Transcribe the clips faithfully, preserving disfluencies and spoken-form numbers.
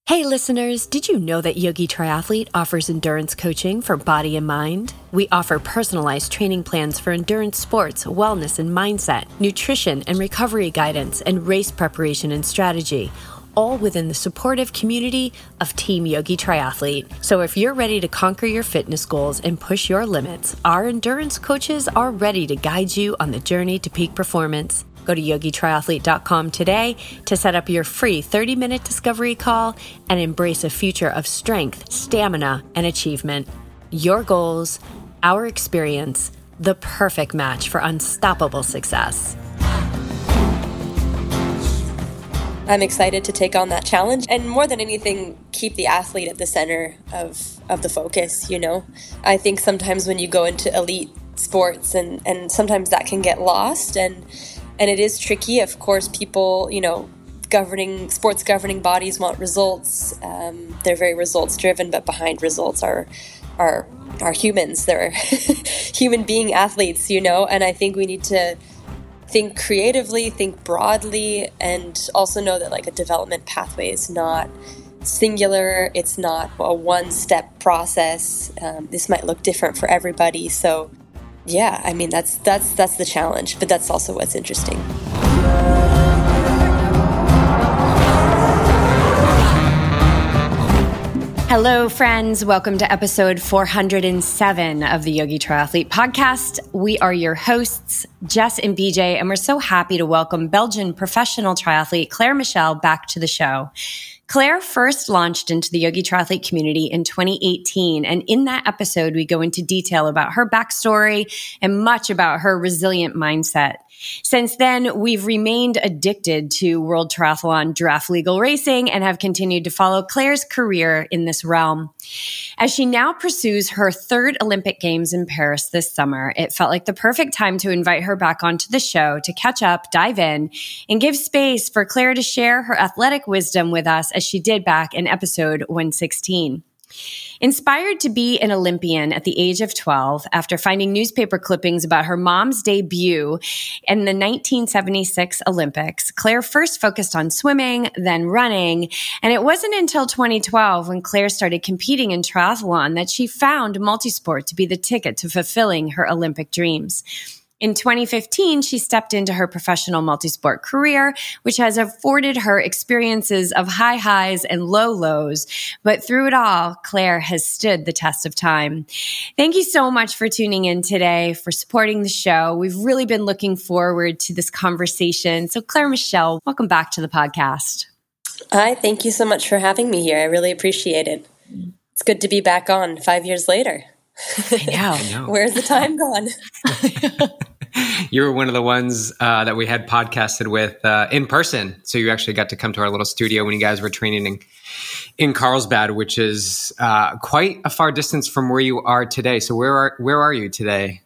Hey listeners, did you know that Yogi Triathlete offers endurance coaching for body and mind? We offer personalized training plans for endurance sports, wellness and mindset, nutrition and recovery guidance, and race preparation and strategy, all within the supportive community of Team Yogi Triathlete. So if you're ready to conquer your fitness goals and push your limits, our endurance coaches are ready to guide you on the journey to peak performance. Go to yogi triathlete dot com today to set up your free thirty-minute discovery call and embrace a future of strength, stamina, and achievement. Your goals, our experience, the perfect match for unstoppable success. I'm excited to take on that challenge and more than anything, keep the athlete at the center of, of the focus, you know? I think sometimes when you go into elite sports and, and sometimes that can get lost and And it is tricky. Of course, people, you know, governing sports governing bodies want results. Um, they're very results driven, but behind results are are are humans. They're human being athletes, you know. And I think we need to think creatively, think broadly, and also know that like a development pathway is not singular. It's not a one-step process. Um, this might look different for everybody. So. Yeah, I mean, that's that's that's the challenge, but that's also what's interesting. Hello, friends. Welcome to episode four hundred seven of the Yogi Triathlete podcast. We are your hosts, Jess and B J, and we're so happy to welcome Belgian professional triathlete Claire Michel back to the show. Claire first launched into the Yogi Triathlete community in twenty eighteen, and in that episode, we go into detail about her backstory and much about her resilient mindset. Since then, we've remained addicted to World Triathlon Draft Legal Racing and have continued to follow Claire's career in this realm. As she now pursues her third Olympic Games in Paris this summer, it felt like the perfect time to invite her back onto the show to catch up, dive in, and give space for Claire to share her athletic wisdom with us as she did back in episode one sixteen. Inspired to be an Olympian at the age of twelve, after finding newspaper clippings about her mom's debut in the nineteen seventy-six Olympics, Claire first focused on swimming, then running, and it wasn't until twenty twelve when Claire started competing in triathlon that she found multisport to be the ticket to fulfilling her Olympic dreams. In twenty fifteen, she stepped into her professional multisport career, which has afforded her experiences of high highs and low lows. But through it all, Claire has stood the test of time. Thank you so much for tuning in today, for supporting the show. We've really been looking forward to this conversation. So Claire Michel, welcome back to the podcast. Hi, thank you so much for having me here. I really appreciate it. It's good to be back on five years later. I know. I know. Where's the time gone? You were one of the ones uh, that we had podcasted with uh, in person. So you actually got to come to our little studio when you guys were training in, in Carlsbad, which is uh, quite a far distance from where you are today. So where are where are you today?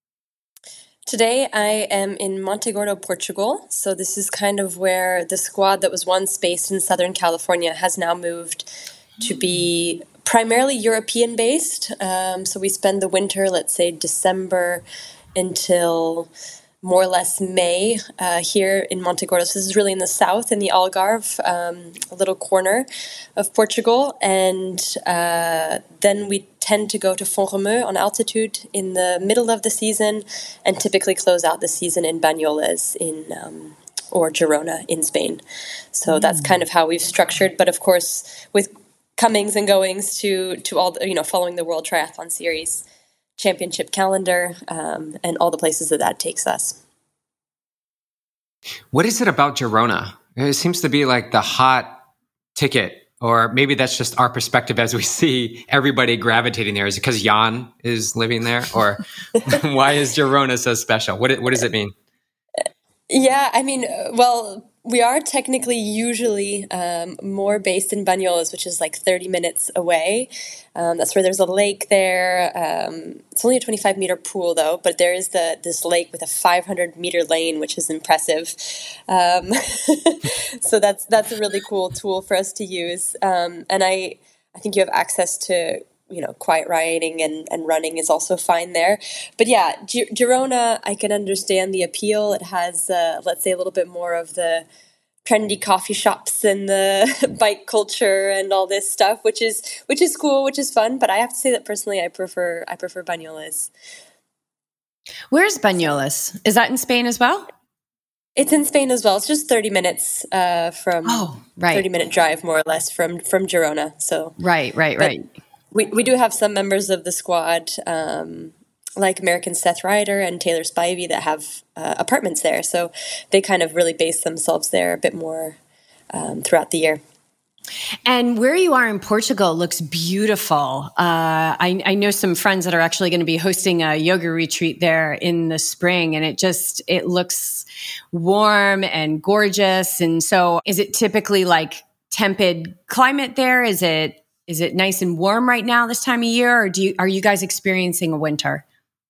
Today I am in Montegordo, Portugal. So this is kind of where the squad that was once based in Southern California has now moved to be primarily European based. Um, so we spend the winter, let's say December until more or less May uh, here in Montegordo. So this is really in the south, in the Algarve, um, a little corner of Portugal. And uh, then we tend to go to Font-Romeu on altitude in the middle of the season and typically close out the season in Banyoles in um, or Girona in Spain. So mm. that's kind of how we've structured. But of course, with comings and goings to, to all, the, you know, following the World Triathlon Series championship calendar, um, and all the places that that takes us. What is it about Girona? It seems to be like the hot ticket, or maybe that's just our perspective as we see everybody gravitating there. Is it because Jan is living there, or why is Girona so special? What what does it mean? Yeah, I mean, well, we are technically usually um, more based in Banyoles, which is like thirty minutes away. Um, that's where there's a lake there. Um, it's only a twenty-five meter pool though, but there is the this lake with a five hundred meter lane, which is impressive. Um, so that's that's a really cool tool for us to use. Um, and I I think you have access to, you know, quiet riding and, and running is also fine there. But yeah, G- Girona, I can understand the appeal. It has, uh, let's say, a little bit more of the trendy coffee shops and the bike culture and all this stuff, which is which is cool, which is fun. But I have to say that personally, I prefer I prefer Banyoles. Where's Banyoles? Is that in Spain as well? It's in Spain as well. It's just thirty minutes uh, from oh, right. thirty minute drive, more or less, from from Girona. So right, right, right. We we do have some members of the squad, um, like American Seth Ryder and Taylor Spivey, that have uh, apartments there. So they kind of really base themselves there a bit more um, throughout the year. And where you are in Portugal looks beautiful. Uh, I, I know some friends that are actually going to be hosting a yoga retreat there in the spring, and it just, it looks warm and gorgeous. And so is it typically like temperate climate there? Is it, is it nice and warm right now this time of year, or do you, are you guys experiencing a winter?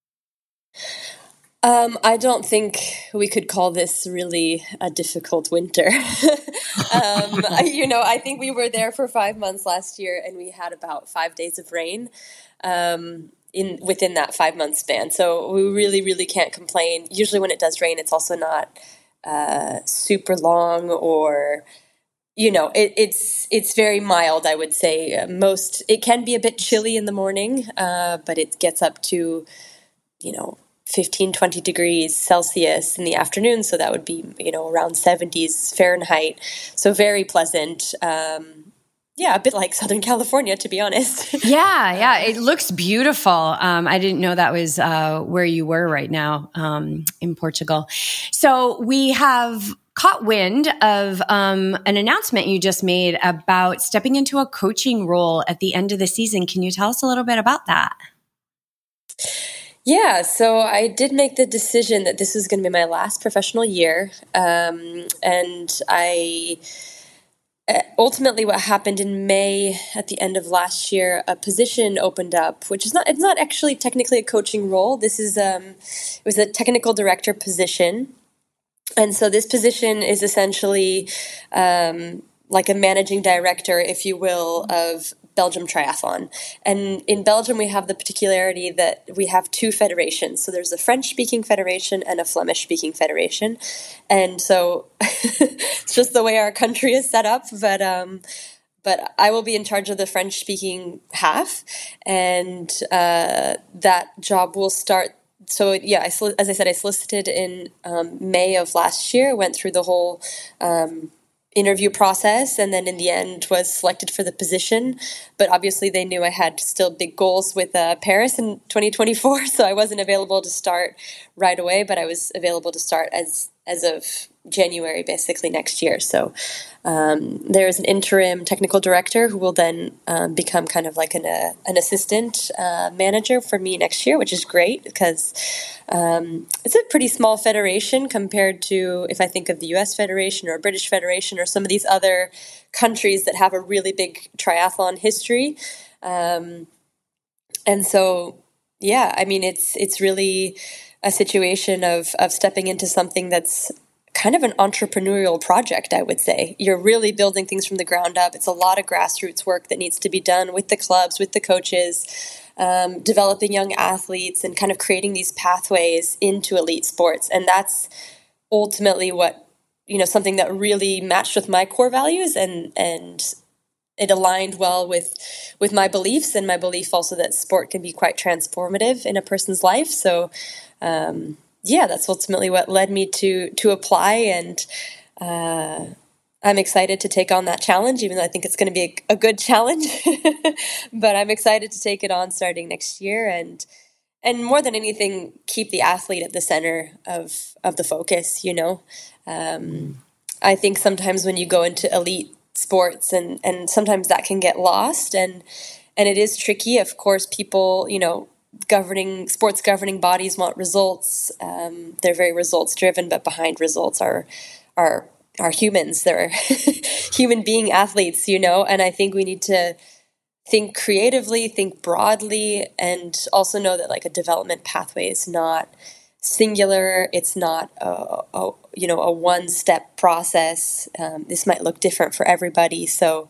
Um, I don't think we could call this really a difficult winter. um, you know, I think we were there for five months last year, and we had about five days of rain um, in within that five month span. So we really, really can't complain. Usually, when it does rain, it's also not uh, super long, or you know, it, it's it's very mild. I would say uh, most. It can be a bit chilly in the morning, uh, but it gets up to, you know, fifteen, twenty degrees Celsius in the afternoon. So that would be, you know, around seventies Fahrenheit. So very pleasant. Um, yeah, a bit like Southern California, to be honest. yeah, yeah. It looks beautiful. Um, I didn't know that was uh, where you were right now um, in Portugal. So we have caught wind of um, an announcement you just made about stepping into a coaching role at the end of the season. Can you tell us a little bit about that? Yeah, so I did make the decision that this was going to be my last professional year. Um, and I ultimately, what happened in May at the end of last year, a position opened up, which is not, it's not actually technically a coaching role. This is, um, it was a technical director position. And so this position is essentially um, like a managing director, if you will, of Belgium Triathlon. And in Belgium, we have the particularity that we have two federations. So there's a French-speaking federation and a Flemish-speaking federation. And so it's just the way our country is set up. But um, but I will be in charge of the French-speaking half. And uh, that job will start. So yeah, I, as I said, I solicited in um, May of last year, went through the whole um interview process, and then in the end was selected for the position. But obviously they knew I had still big goals with uh, Paris in twenty twenty-four, so I wasn't available to start right away, but I was available to start as as of January, basically next year. So um, there's an interim technical director who will then um, become kind of like an uh, an assistant uh, manager for me next year, which is great because um, it's a pretty small federation compared to if I think of the U S Federation or British Federation or some of these other countries that have a really big triathlon history. Um, and so, yeah, I mean, it's it's really a situation of of stepping into something that's kind of an entrepreneurial project, I would say. You're really building things from the ground up. It's a lot of grassroots work that needs to be done with the clubs, with the coaches, um, developing young athletes and kind of creating these pathways into elite sports. And that's ultimately what, you know, something that really matched with my core values, and and it aligned well with with my beliefs and my belief also that sport can be quite transformative in a person's life. So um yeah, that's ultimately what led me to to apply, and uh, I'm excited to take on that challenge, even though I think it's going to be a, a good challenge. But I'm excited to take it on starting next year, and and more than anything, keep the athlete at the center of of the focus. You know, um, I think sometimes when you go into elite sports, and and sometimes that can get lost, and and it is tricky. Of course, people, you know, governing sports governing bodies want results. Um, they're very results driven, but behind results are are are humans. They're human being athletes, you know. And I think we need to think creatively, think broadly, and also know that like a development pathway is not singular. It's not a, a you know a one step process. Um, this might look different for everybody. So.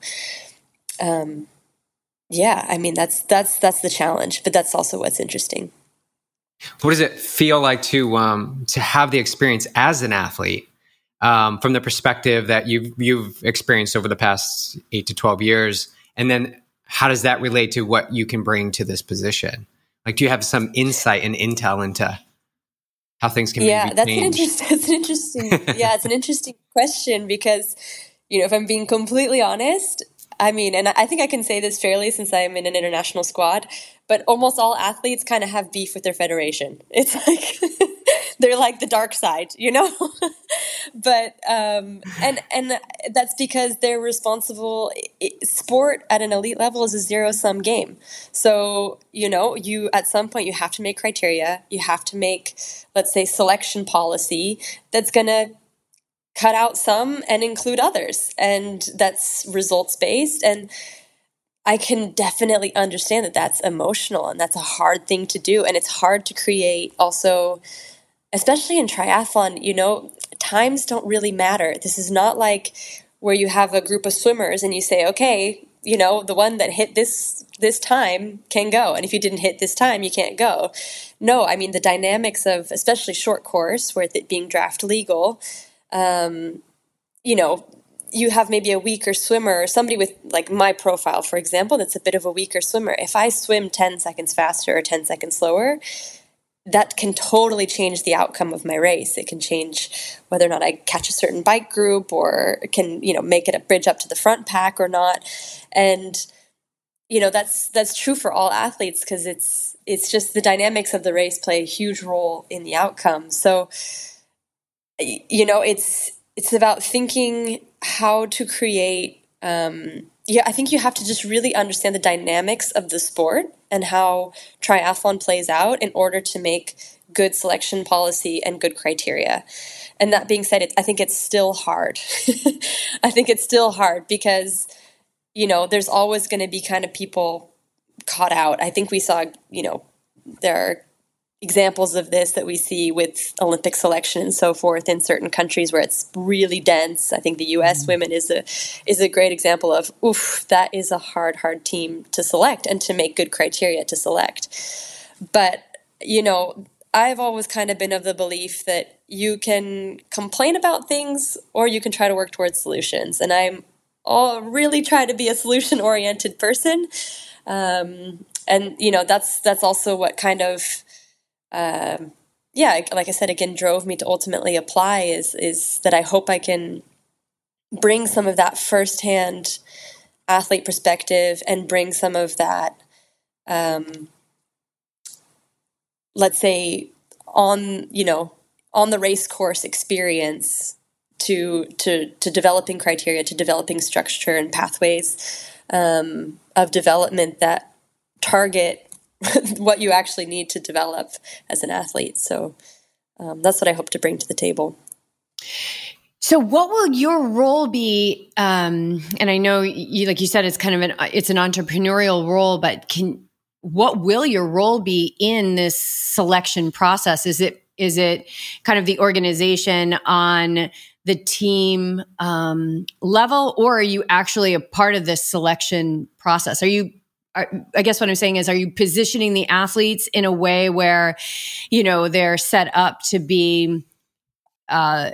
Um, Yeah, I mean, that's that's that's the challenge, but that's also what's interesting. What does it feel like to um, to have the experience as an athlete um, from the perspective that you've, you've experienced over the past eight to twelve years? And then how does that relate to what you can bring to this position? Like, do you have some insight and intel into how things can yeah, maybe that's change? an interesting, that's an interesting, yeah, it's an interesting question because, you know, if I'm being completely honest, I mean, and I think I can say this fairly since I'm in an international squad, but almost all athletes kind of have beef with their federation. It's like they're like the dark side, you know? but um, and and that's because they're responsible. Sport at an elite level is a zero sum game. So you know, you at some point you have to make criteria. You have to make, let's say, selection policy that's going to cut out some and include others, and that's results based. And I can definitely understand that that's emotional and that's a hard thing to do, and it's hard to create also, especially in triathlon. You know, times don't really matter. This is not like where you have a group of swimmers and you say, okay, you know, the one that hit this this time can go, and if you didn't hit this time, you can't go. No, I mean the dynamics of especially short course, where it being draft legal. Um, you know, you have maybe a weaker swimmer or somebody with like my profile, for example, that's a bit of a weaker swimmer. If I swim ten seconds faster or ten seconds slower, that can totally change the outcome of my race. It can change whether or not I catch a certain bike group or can, you know, make it a bridge up to the front pack or not. And, you know, that's, that's true for all athletes because it's, it's just the dynamics of the race play a huge role in the outcome. So, you know, it's it's about thinking how to create. Um, yeah, I think you have to just really understand the dynamics of the sport and how triathlon plays out in order to make good selection policy and good criteria. And that being said, it, I think it's still hard. I think it's still hard because, you know, there's always going to be kind of people caught out. I think we saw, you know, there are examples of this that we see with Olympic selection and so forth in certain countries where it's really dense. I think the U S mm-hmm. women is a is a great example of, oof, that is a hard, hard team to select and to make good criteria to select. But, you know, I've always kind of been of the belief that you can complain about things or you can try to work towards solutions. And I'm all really trying to be a solution-oriented person. Um, and, you know, that's that's also what kind of Um, yeah, like I said, again, drove me to ultimately apply is is that I hope I can bring some of that firsthand athlete perspective and bring some of that, um, let's say, on you know on the race course experience to to to developing criteria, to developing structure and pathways um, of development that target what you actually need to develop as an athlete. So um, that's what I hope to bring to the table. So what will your role be? Um, and I know you, like you said, it's kind of an, it's an entrepreneurial role, but can, what will your role be in this selection process? Is it, is it kind of the organization on the team um, level, or are you actually a part of this selection process? Are you, I guess what I'm saying is, are you positioning the athletes in a way where, you know, they're set up to be, uh,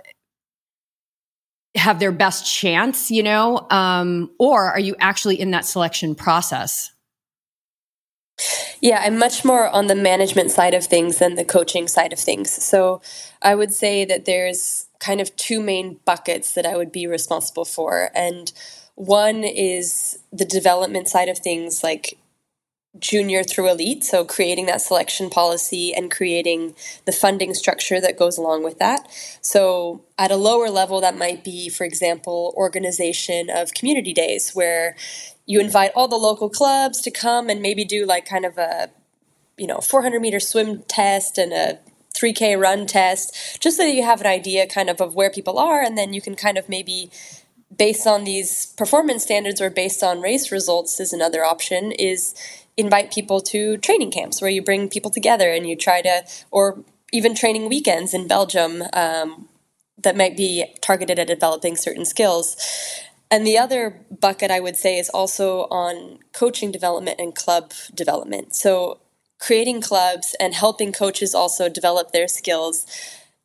have their best chance, you know, um, or are you actually in that selection process? Yeah, I'm much more on the management side of things than the coaching side of things. So I would say that there's kind of two main buckets that I would be responsible for. And one is the development side of things, like junior through elite. So creating that selection policy and creating the funding structure that goes along with that. So at a lower level, that might be, for example, organization of community days where you invite all the local clubs to come and maybe do like kind of a, you know, four hundred meter swim test and a three K run test, just so that you have an idea kind of of where people are. And then you can kind of maybe, based on these performance standards or based on race results is another option, is invite people to training camps where you bring people together and you try to, or even training weekends in Belgium um, that might be targeted at developing certain skills. And the other bucket I would say is also on coaching development and club development. So creating clubs and helping coaches also develop their skills.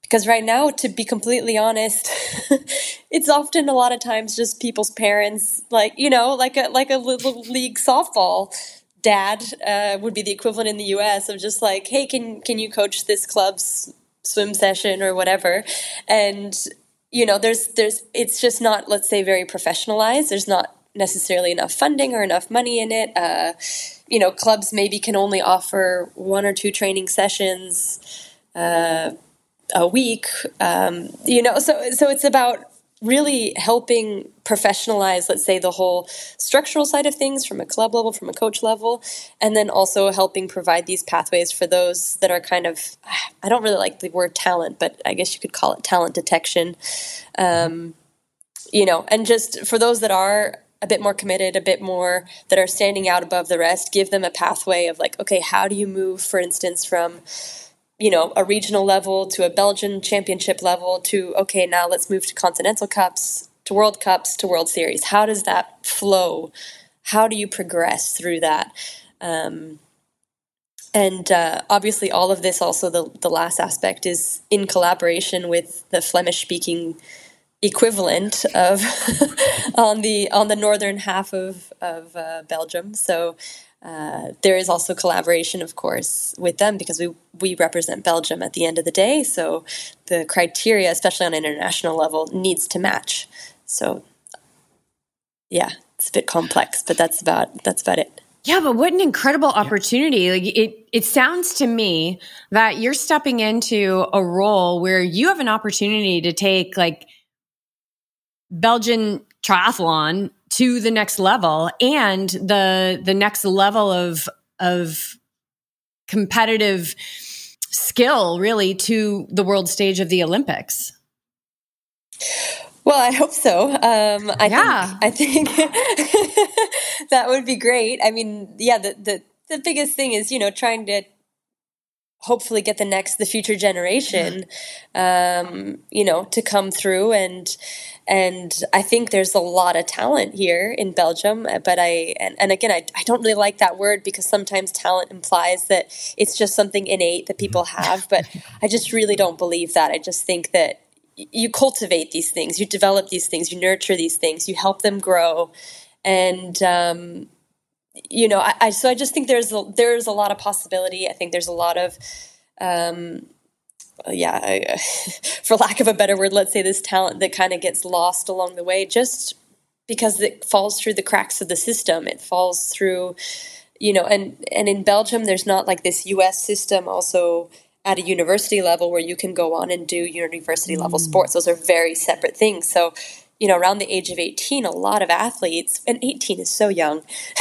Because right now, to be completely honest, it's often a lot of times just people's parents, like, you know, like a like a little league softball dad uh, would be the equivalent in the U S of just like, hey, can can you coach this club's swim session or whatever? And, you know, there's there's it's just not, let's say, very professionalized. There's not necessarily enough funding or enough money in it. Uh, you know, clubs maybe can only offer one or two training sessions uh, a week. Um, you know, so so it's about really helping professionalize, let's say, the whole structural side of things from a club level, from a coach level, and then also helping provide these pathways for those that are kind of, I don't really like the word talent, but I guess you could call it talent detection. Um, you know, and just for those that are a bit more committed, a bit more that are standing out above the rest, give them a pathway of like, okay, how do you move, for instance, from, you know, a regional level to a Belgian championship level to, okay, now let's move to Continental Cups, to World Cups, to World Series. How does that flow? How do you progress through that? Um, and uh, obviously all of this, also the, the last aspect, is in collaboration with the Flemish-speaking equivalent of on the on the northern half of, of uh, Belgium. So Uh, there is also collaboration, of course, with them because we, we represent Belgium at the end of the day. So the criteria, especially on an international level, needs to match. So, yeah, it's a bit complex, but that's about that's about it. Yeah, but what an incredible opportunity. Like it it sounds to me that you're stepping into a role where you have an opportunity to take like Belgian triathlon to the next level and the the next level of of competitive skill really to the world stage of the Olympics. Well, I hope so. Um, I yeah. think, I think that would be great. I mean, yeah, the, the, the biggest thing is, you know, trying to hopefully get the next, the future generation, um, you know, to come through. And, and I think there's a lot of talent here in Belgium, but I, and, and again, I, I don't really like that word because sometimes talent implies that it's just something innate that people have, but I just really don't believe that. I just think that you cultivate these things, you develop these things, you nurture these things, you help them grow. And, um, you know, I, I, so I just think there's a, there's a lot of possibility. I think there's a lot of, um, yeah, I, for lack of a better word, let's say this talent that kind of gets lost along the way just because it falls through the cracks of the system. It falls through, you know, and, and in Belgium, there's not like this U S system also at a university level where you can go on and do university level mm. sports. Those are very separate things. So, you know, around the age of eighteen, a lot of athletes, and eighteen is so young.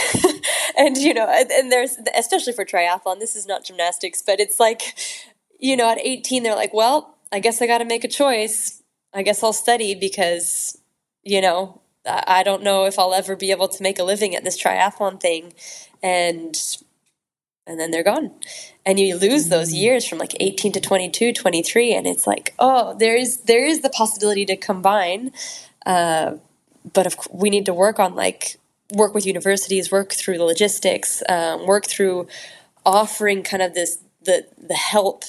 and, you know, and, and there's, especially for triathlon, this is not gymnastics, but it's like, you know, at eighteen, they're like, well, I guess I got to make a choice. I guess I'll study because, you know, I don't know if I'll ever be able to make a living at this triathlon thing. And and then they're gone. And you lose those years from like eighteen to twenty-two, twenty-three. And it's like, oh, there is, there is the possibility to combine. Uh, but of, we need to work on like, work with universities, work through the logistics, um, work through offering kind of this, the, the help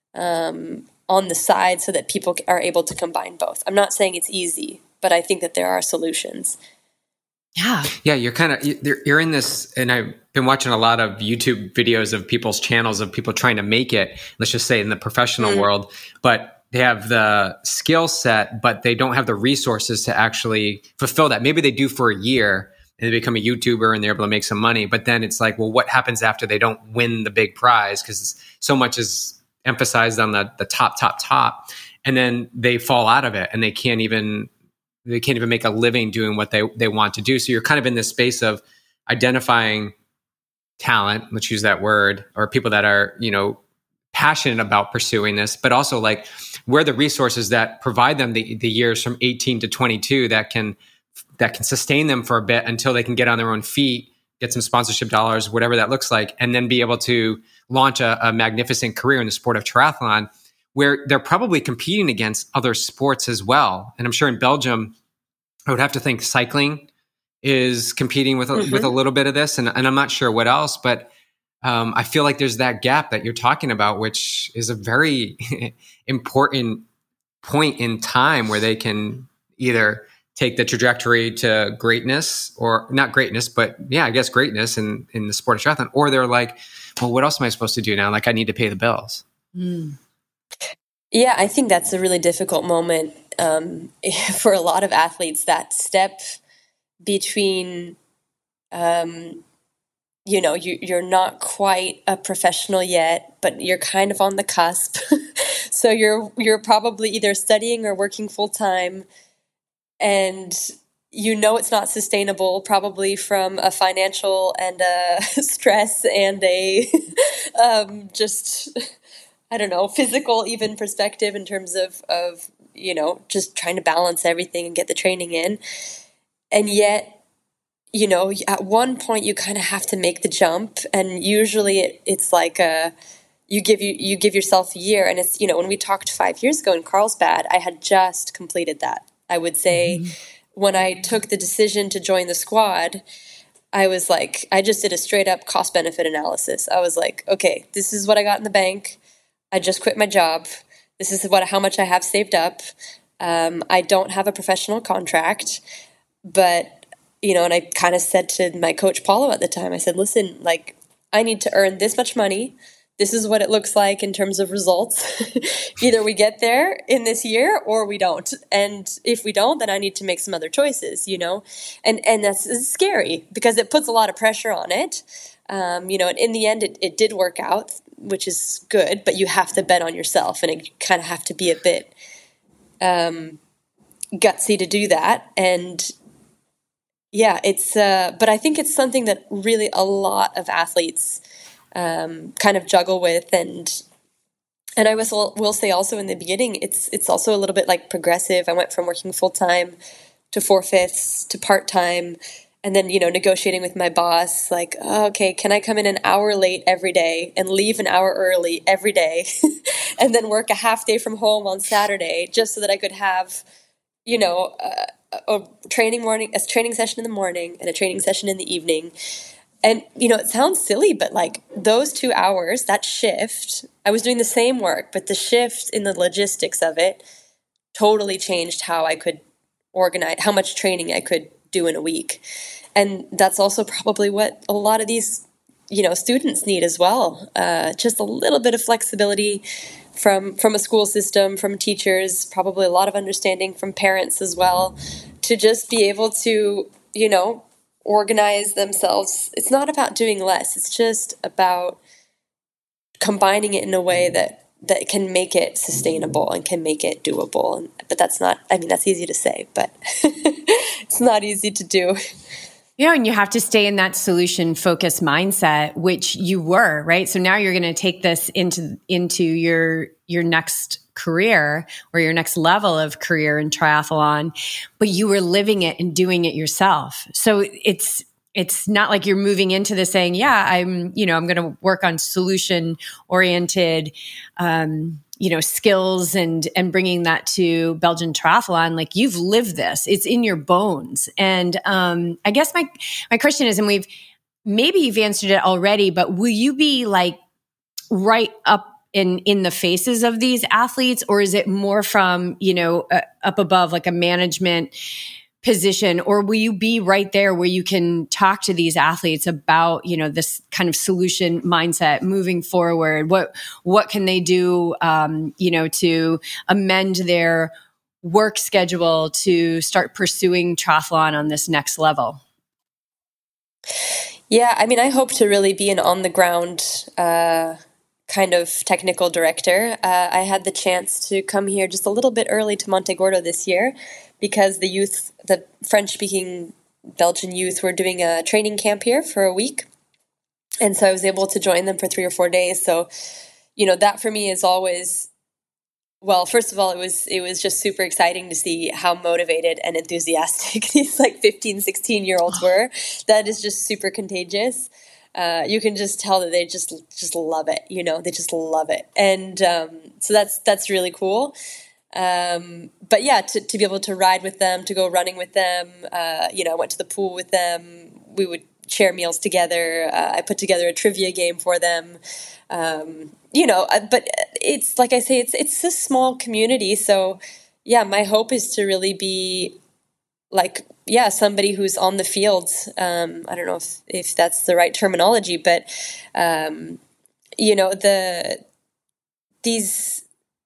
um, on the side so that people are able to combine both. I'm not saying it's easy, but I think that there are solutions. Yeah. Yeah. You're kind of, you're in this, and I've been watching a lot of YouTube videos of people's channels of people trying to make it, let's just say in the professional mm. world, but they have the skill set, but they don't have the resources to actually fulfill that. Maybe they do for a year and they become a YouTuber and they're able to make some money, but then it's like, well, what happens after they don't win the big prize? Because so much is emphasized on the, the top, top, top. And then they fall out of it and they can't even They can't even make a living doing what they, they want to do. So you're kind of in this space of identifying talent, let's use that word, or people that are, you know, passionate about pursuing this, but also like where are the resources that provide them the, the years from eighteen to twenty-two that can, that can sustain them for a bit until they can get on their own feet, get some sponsorship dollars, whatever that looks like, and then be able to launch a, a magnificent career in the sport of triathlon, where they're probably competing against other sports as well. And I'm sure in Belgium, I would have to think cycling is competing with a, mm-hmm. with a little bit of this, and, and I'm not sure what else, but um, I feel like there's that gap that you're talking about, which is a very important point in time where they can either take the trajectory to greatness, or not greatness, but yeah, I guess greatness in, in the sport of triathlon, or they're like, well, what else am I supposed to do now? Like, I need to pay the bills. Mm. Yeah, I think that's a really difficult moment um, for a lot of athletes, that step between, um, you know, you, you're not quite a professional yet, but you're kind of on the cusp. So you're you're probably either studying or working full time, and you know it's not sustainable, probably from a financial and a stress and a um, just, I don't know, physical even perspective in terms of, of, you know, just trying to balance everything and get the training in. And yet, you know, at one point you kind of have to make the jump, and usually it, it's like a, you give you you give yourself a year. And it's, you know, when we talked five years ago in Carlsbad, I had just completed that. I would say mm-hmm. when I took the decision to join the squad, I was like, I just did a straight up cost benefit analysis. I was like, okay, this is what I got in the bank. I just quit my job. This is what how much I have saved up. Um, I don't have a professional contract, but, you know, and I kind of said to my coach, Paulo, at the time, I said, listen, like, I need to earn this much money. This is what it looks like in terms of results. Either we get there in this year or we don't. And if we don't, then I need to make some other choices, you know? And and that's scary because it puts a lot of pressure on it. Um, you know, and in the end, it, it did work out, which is good, but you have to bet on yourself, and it kind of have to be a bit um, gutsy to do that. And yeah, it's, uh, but I think it's something that really a lot of athletes um, kind of juggle with. And, and I will, will say also in the beginning, it's, it's also a little bit like progressive. I went from working full time to four fifths to part time. And then, you know, negotiating with my boss, like, oh, okay, can I come in an hour late every day and leave an hour early every day and then work a half day from home on Saturday just so that I could have, you know, a, a training morning, a training session in the morning and a training session in the evening. And, you know, it sounds silly, but like those two hours, that shift, I was doing the same work, but the shift in the logistics of it totally changed how I could organize, how much training I could do in a week. And that's also probably what a lot of these, you know, students need as well. Uh, just a little bit of flexibility from, from a school system, from teachers, probably a lot of understanding from parents as well, to just be able to, you know, organize themselves. It's not about doing less. It's just about combining it in a way that, that can make it sustainable and can make it doable. And, but that's not, I mean, that's easy to say, but it's not easy to do. You know, and you have to stay in that solution focused mindset, which you were, right? So now you're going to take this into, into your, your next career or your next level of career in triathlon, but you were living it and doing it yourself. So it's, it's not like you're moving into this saying, yeah, I'm, you know, I'm going to work on solution oriented, um, you know, skills and, and bringing that to Belgian triathlon. Like, you've lived this, it's in your bones. And, um, I guess my, my question is, and we've, maybe you've answered it already, but will you be like right up in, in the faces of these athletes, or is it more from, you know, uh, up above, like a management position, or will you be right there where you can talk to these athletes about, you know, this kind of solution mindset moving forward? What, what can they do, um, you know, to amend their work schedule to start pursuing triathlon on this next level? Yeah, I mean, I hope to really be an on the ground, uh, kind of technical director. Uh, I had the chance to come here just a little bit early to Montegordo this year, because the youth, the French-speaking Belgian youth, were doing a training camp here for a week. And so I was able to join them for three or four days. So, you know, that for me is always, well, first of all, it was it was just super exciting to see how motivated and enthusiastic these like fifteen, sixteen-year-olds were. That is just super contagious. Uh, you can just tell that they just just love it, you know, they just love it. And um, so that's that's really cool. Um, but yeah, to, to be able to ride with them, to go running with them, uh, you know, I went to the pool with them. We would share meals together. Uh, I put together a trivia game for them. Um, you know, but it's like I say, it's it's a small community. So yeah, my hope is to really be like, yeah, somebody who's on the field. Um, I don't know if, if that's the right terminology, but um, you know, the these.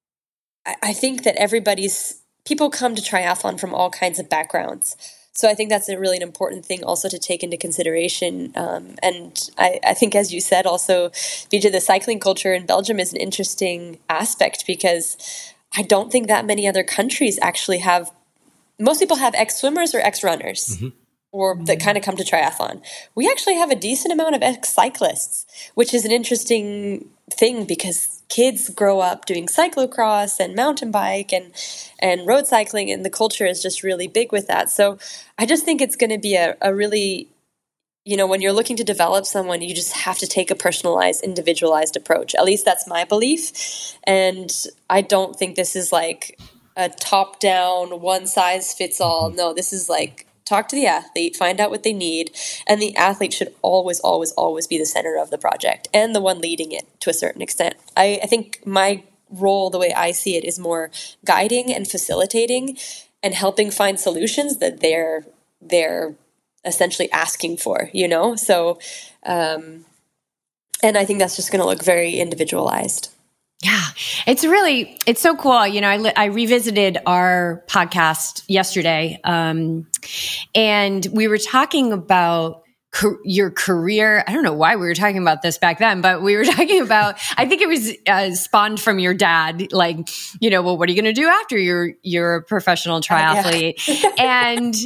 I, I think that everybody's people come to triathlon from all kinds of backgrounds. So I think that's a really important thing also to take into consideration. Um, and I, I think, as you said, also, Vijay, the cycling culture in Belgium is an interesting aspect because I don't think that many other countries actually have, most people have ex-swimmers or ex-runners mm-hmm. or that kind of come to triathlon. We actually have a decent amount of ex-cyclists, which is an interesting thing because kids grow up doing cyclocross and mountain bike and and road cycling, and the culture is just really big with that. So I just think it's going to be a, a really, you know, when you're looking to develop someone, you just have to take a personalized, individualized approach. At least that's my belief. And I don't think this is like a top-down, one-size-fits-all. No, this is like talk to the athlete, find out what they need, and the athlete should always, always, always be the center of the project and the one leading it to a certain extent. I, I think my role, the way I see it, is more guiding and facilitating and helping find solutions that they're they're essentially asking for, you know? So, um, and I think that's just going to look very individualized. Yeah, it's really, it's so cool. You know, I, I revisited our podcast yesterday, um, and we were talking about co- your career. I don't know why we were talking about this back then, but we were talking about, I think it was uh, spawned from your dad, like, you know, well, what are you going to do after you're, you're a professional triathlete? Uh, yeah. And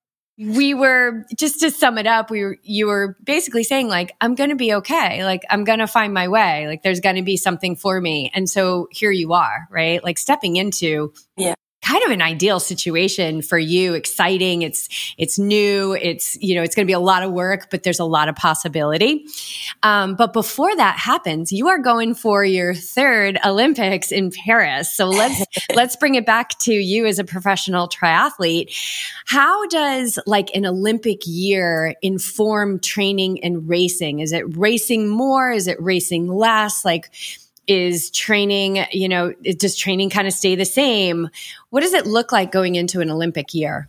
we were, just to sum it up, we were, you were basically saying like, I'm going to be okay. Like, I'm going to find my way. Like, there's going to be something for me. And so here you are, right? Like stepping into yeah. kind of an ideal situation for you. Exciting. It's, it's new. It's, you know, it's going to be a lot of work, but there's a lot of possibility. Um, but before that happens, you are going for your third Olympics in Paris. So let's, let's bring it back to you as a professional triathlete. How does like an Olympic year inform training and racing? Is it racing more? Is it racing less? Like, is training, you know, does training kind of stay the same? What does it look like going into an Olympic year?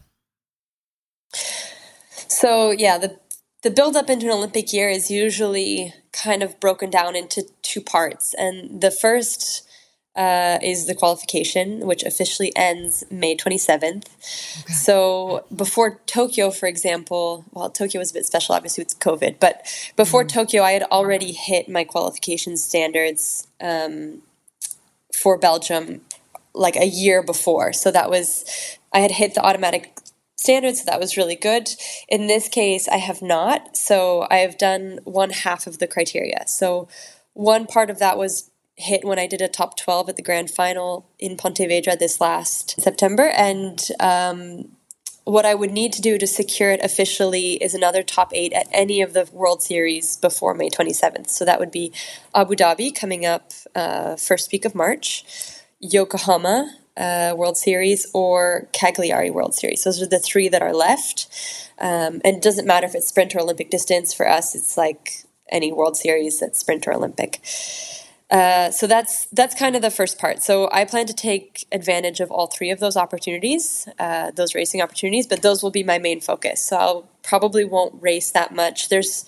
So yeah, the the build up into an Olympic year is usually kind of broken down into two parts. And the first uh, is the qualification, which officially ends May twenty-seventh. Okay. So before Tokyo, for example, well, Tokyo was a bit special, obviously with COVID, but before mm. Tokyo, I had already hit my qualification standards um, for Belgium like a year before. So that was, I had hit the automatic standards, so that was really good. In this case, I have not. So I have done one half of the criteria. So one part of that was hit when I did a top twelve at the grand final in Pontevedra this last September. And um, what I would need to do to secure it officially is another top eight at any of the World Series before May twenty-seventh. So that would be Abu Dhabi coming up uh, first week of March, Yokohama uh, World Series, or Cagliari World Series. Those are the three that are left. Um, and it doesn't matter if it's sprint or Olympic distance. For us, it's like any World Series that's sprint or Olympic. Uh, so that's that's kind of the first part. So I plan to take advantage of all three of those opportunities, uh, those racing opportunities, but those will be my main focus. So I'll probably won't race that much. There's,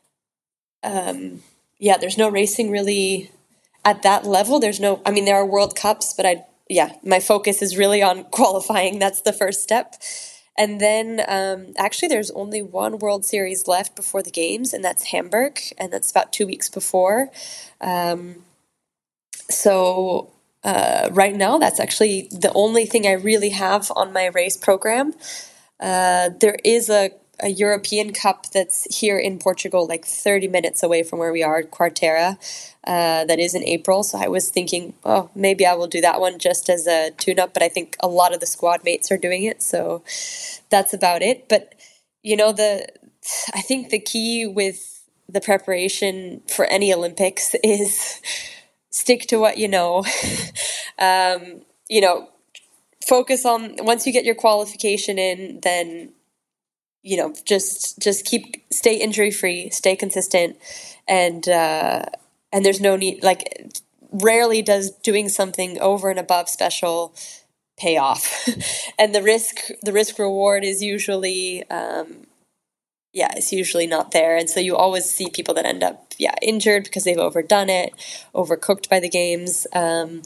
um, yeah, there's no racing really at that level. There's no, I mean, there are World Cups, but I, yeah, my focus is really on qualifying. That's the first step. And then um, actually there's only one World Series left before the games, and that's Hamburg, and that's about two weeks before. Um, so uh, right now that's actually the only thing I really have on my race program. Uh, there is a, a European Cup that's here in Portugal, like thirty minutes away from where we are, Quarterra, uh, that is in April. So I was thinking, oh, maybe I will do that one just as a tune-up, but I think a lot of the squad mates are doing it, so that's about it. But, you know, the I think the key with the preparation for any Olympics is stick to what you know. um, you know, focus on, once you get your qualification in, then you know, just just keep stay injury free, stay consistent, and uh, and there's no need. Like, rarely does doing something over and above special pay off, and the risk the risk reward is usually. Um, Yeah, it's usually not there. And so you always see people that end up, yeah, injured because they've overdone it, overcooked by the games. Um,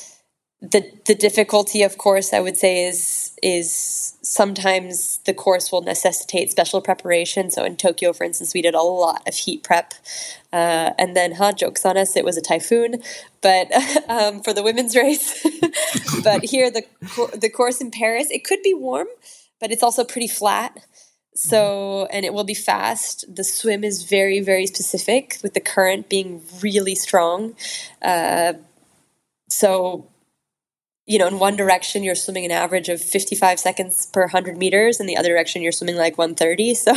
the the difficulty, of course, I would say is is sometimes the course will necessitate special preparation. So in Tokyo, for instance, we did a lot of heat prep. Uh, and then, huh, jokes on us, it was a typhoon, but um, for the women's race. But here, the the course in Paris, it could be warm, but it's also pretty flat. So, and it will be fast. The swim is very, very specific, with the current being really strong. Uh, so, you know, in one direction, you're swimming an average of fifty-five seconds per one hundred meters. In the other direction, you're swimming like one thirty. So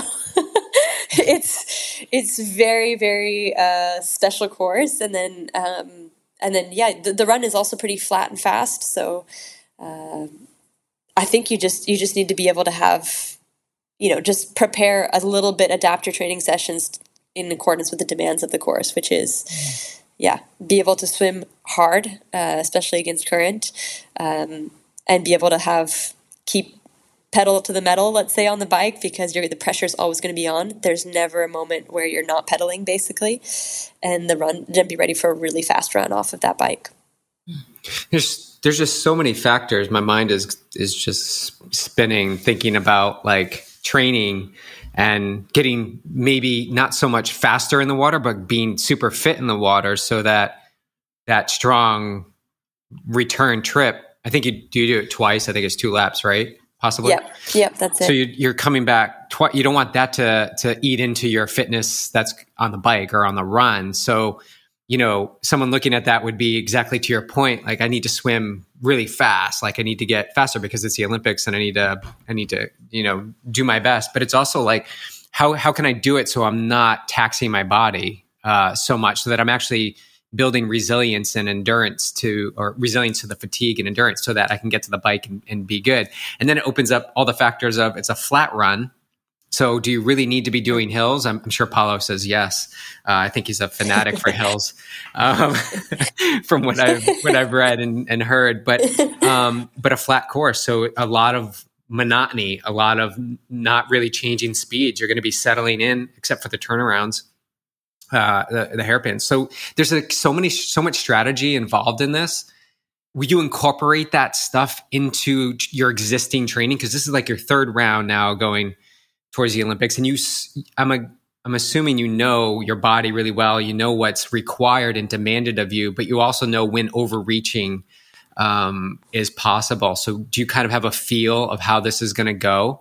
it's, it's very, very uh, special course. And then, um, and then, yeah, the, the run is also pretty flat and fast. So uh, I think you just, you just need to be able to have, you know, just prepare a little bit, adapt your training sessions in accordance with the demands of the course, which is, yeah, be able to swim hard, uh, especially against current, um, and be able to have, keep pedal to the metal, let's say, on the bike, because you're, the pressure is always going to be on. There's never a moment where you're not pedaling, basically, and the run, then be ready for a really fast run off of that bike. There's there's just so many factors. My mind is is just spinning, thinking about like training and getting maybe not so much faster in the water, but being super fit in the water so that that strong return trip, I think you do, you do it twice. I think it's two laps, right? Possibly. Yep. Yep. That's it. So you, you're coming back twice. You don't want that to, to eat into your fitness that's on the bike or on the run. So, you know, someone looking at that would be exactly to your point. Like, I need to swim really fast. Like, I need to get faster because it's the Olympics and I need to, I need to, you know, do my best. But it's also like, how, how can I do it so I'm not taxing my body uh, so much, so that I'm actually building resilience and endurance to, or resilience to the fatigue and endurance, so that I can get to the bike and, and be good. And then it opens up all the factors of, it's a flat run. So do you really need to be doing hills? I'm, I'm sure Paulo says yes. Uh, I think he's a fanatic for hills, um, from what I've what I've read and, and heard. But um, but a flat course, so a lot of monotony, a lot of not really changing speeds. You're going to be settling in, except for the turnarounds, uh, the, the hairpins. So there's a, so many so much strategy involved in this. Will you incorporate that stuff into your existing training? Because this is like your third round now going towards the Olympics, and you, I'm a, I'm assuming you know your body really well. You know what's required and demanded of you, but you also know when overreaching um, is possible. So, do you kind of have a feel of how this is going to go?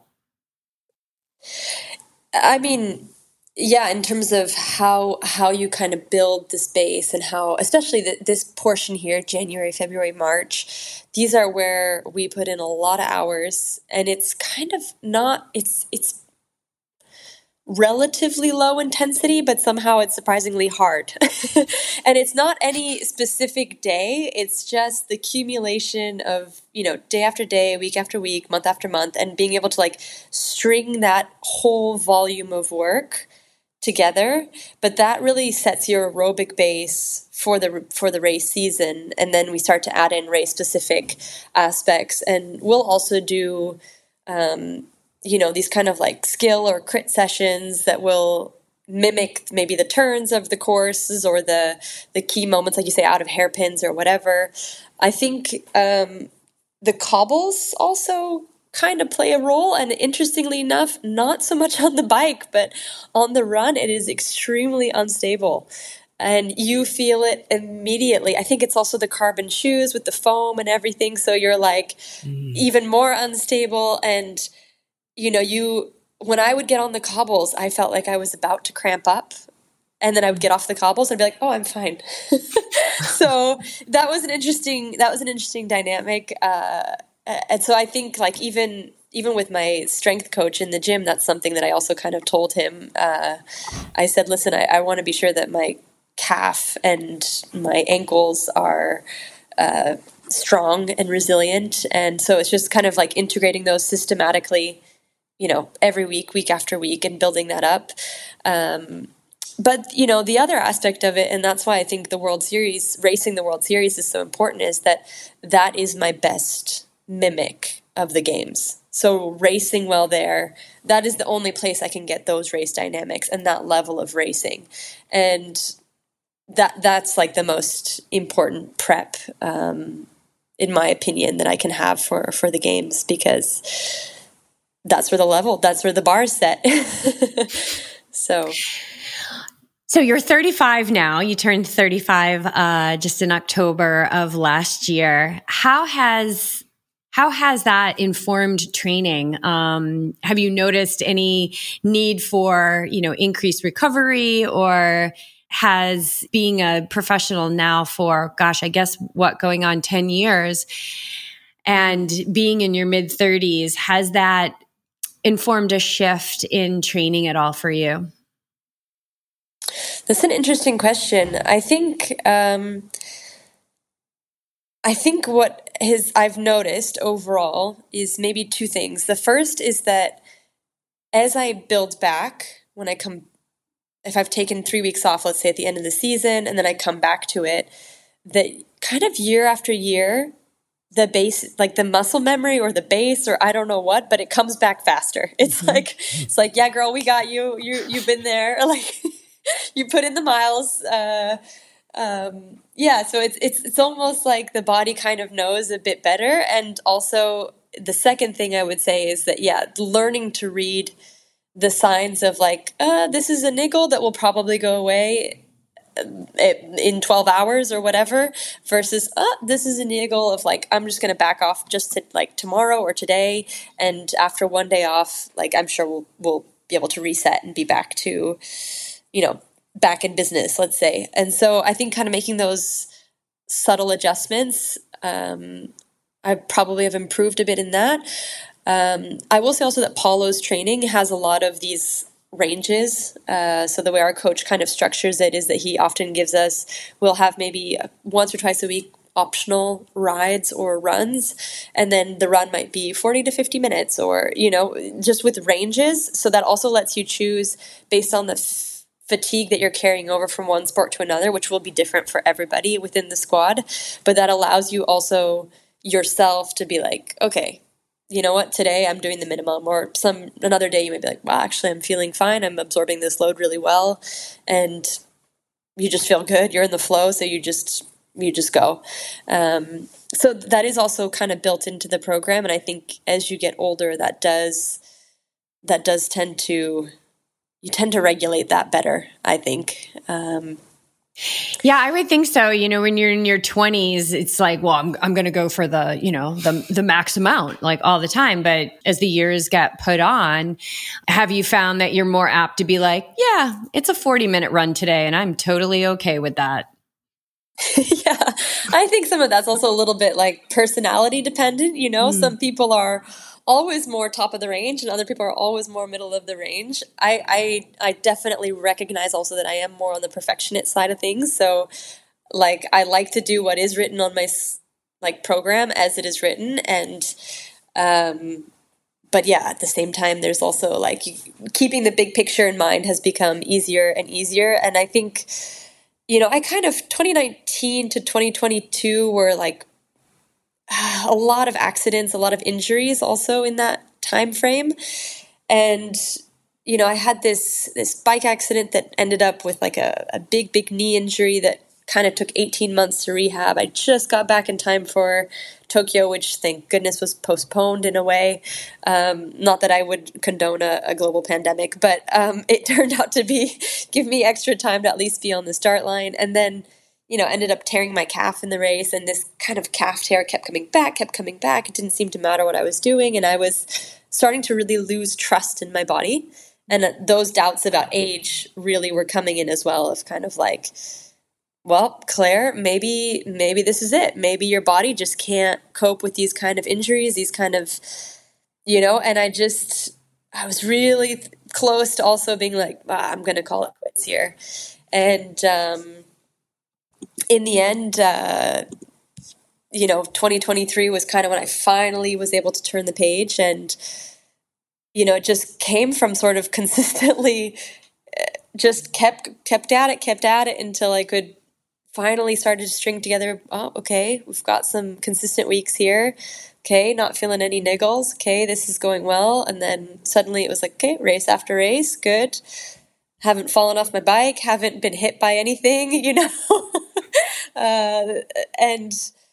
I mean, yeah, in terms of how how you kind of build this base, and how, especially the, this portion here, January, February, March, these are where we put in a lot of hours, and it's kind of not, it's it's. relatively low intensity, but somehow it's surprisingly hard. And it's not any specific day. It's just the accumulation of, you know, day after day, week after week, month after month, and being able to like string that whole volume of work together. But that really sets your aerobic base for the for the race season. And then we start to add in race specific aspects. And we'll also do um you know, these kind of like skill or crit sessions that will mimic maybe the turns of the courses, or the the key moments, like you say, out of hairpins or whatever. I think um, the cobbles also kind of play a role, and interestingly enough, not so much on the bike, but on the run, it is extremely unstable. And you feel it immediately. I think it's also the carbon shoes with the foam and everything. So you're like mm. even more unstable. And you know, you, when I would get on the cobbles, I felt like I was about to cramp up, and then I would get off the cobbles and be like, oh, I'm fine. So that was an interesting, that was an interesting dynamic. Uh, and so I think like even, even with my strength coach in the gym, that's something that I also kind of told him. Uh, I said, listen, I, I want to be sure that my calf and my ankles are, uh, strong and resilient. And so it's just kind of like integrating those systematically you know, every week, week after week, and building that up. Um, but, you know, the other aspect of it, and that's why I think the World Series, racing the World Series is so important, is that that is my best mimic of the games. So racing well there, that is the only place I can get those race dynamics and that level of racing. And that that's like the most important prep, um, in my opinion, that I can have for, for the games, because that's where the level, that's where the bar is set. so... So you're thirty-five now. You turned thirty-five uh, just in October of last year. How has how has that informed training? Um, have you noticed any need for, you know, increased recovery, or has being a professional now for, gosh, I guess what, going on ten years, and being in your mid thirties, has that informed a shift in training at all for you? That's an interesting question. I think um, I think what has I've noticed overall is maybe two things. The first is that as I build back, when I come, if I've taken three weeks off, let's say at the end of the season, and then I come back to it, that kind of year after year, the base, like the muscle memory or the base, or I don't know what, but it comes back faster. It's mm-hmm. like it's like, yeah, girl, we got you. You you've been there. Like. You put in the miles. Uh, um, yeah, so it's it's it's almost like the body kind of knows a bit better. And also the second thing I would say is that, yeah, learning to read the signs of like, uh, this is a niggle that will probably go away in twelve hours or whatever, versus, uh, this is a niggle of like, I'm just going to back off just to like tomorrow or today. And after one day off, like I'm sure we'll we'll be able to reset and be back to, you know, back in business, let's say. And so I think kind of making those subtle adjustments, um, I probably have improved a bit in that. Um, I will say also that Paulo's training has a lot of these ranges. Uh, so the way our coach kind of structures it is that he often gives us, we'll have maybe once or twice a week optional rides or runs, and then the run might be forty to fifty minutes, or, you know, just with ranges. So that also lets you choose based on the f- fatigue that you're carrying over from one sport to another, which will be different for everybody within the squad. But that allows you also yourself to be like, okay, you know what, today I'm doing the minimum, or some another day you may be like, well, actually I'm feeling fine. I'm absorbing this load really well. And you just feel good. You're in the flow. So you just, you just go. Um, so that is also kind of built into the program. And I think as you get older, that does, that does tend to, you tend to regulate that better, I think. Um, yeah, I would think so. You know, when you're in your twenties, it's like, well, I'm I'm going to go for the, you know, the the max amount like all the time. But as the years get put on, have you found that you're more apt to be like, yeah, it's a forty minute run today, and I'm totally okay with that? Yeah, I think some of that's also a little bit like personality dependent. You know, mm. Some people are always more top of the range, and other people are always more middle of the range. I, I I definitely recognize also that I am more on the perfectionist side of things. So, like, I like to do what is written on my like program as it is written, and um, but yeah, at the same time, there's also like keeping the big picture in mind has become easier and easier. And I think, you know, I kind of twenty nineteen to twenty twenty-two were like a lot of accidents, a lot of injuries also in that time frame. And, you know, I had this this bike accident that ended up with like a, a big, big knee injury that kind of took eighteen months to rehab. I just got back in time for Tokyo, which thank goodness was postponed in a way. Um, not that I would condone a, a global pandemic, but um, it turned out to be give me extra time to at least be on the start line. And then, you know, ended up tearing my calf in the race, and this kind of calf tear kept coming back, kept coming back. It didn't seem to matter what I was doing, and I was starting to really lose trust in my body. And those doubts about age really were coming in as well, of kind of like, well, Claire, maybe maybe this is it. Maybe your body just can't cope with these kind of injuries, these kind of, you know, and I just, I was really close to also being like, ah, I'm going to call it quits here. And, um, in the end, uh, you know, twenty twenty-three was kind of when I finally was able to turn the page, and you know, it just came from sort of consistently just kept kept at it, kept at it until I could finally started to string together, oh, okay, we've got some consistent weeks here. Okay, not feeling any niggles. Okay, this is going well. And then suddenly it was like, okay, race after race, good. Haven't fallen off my bike, haven't been hit by anything, you know. uh, and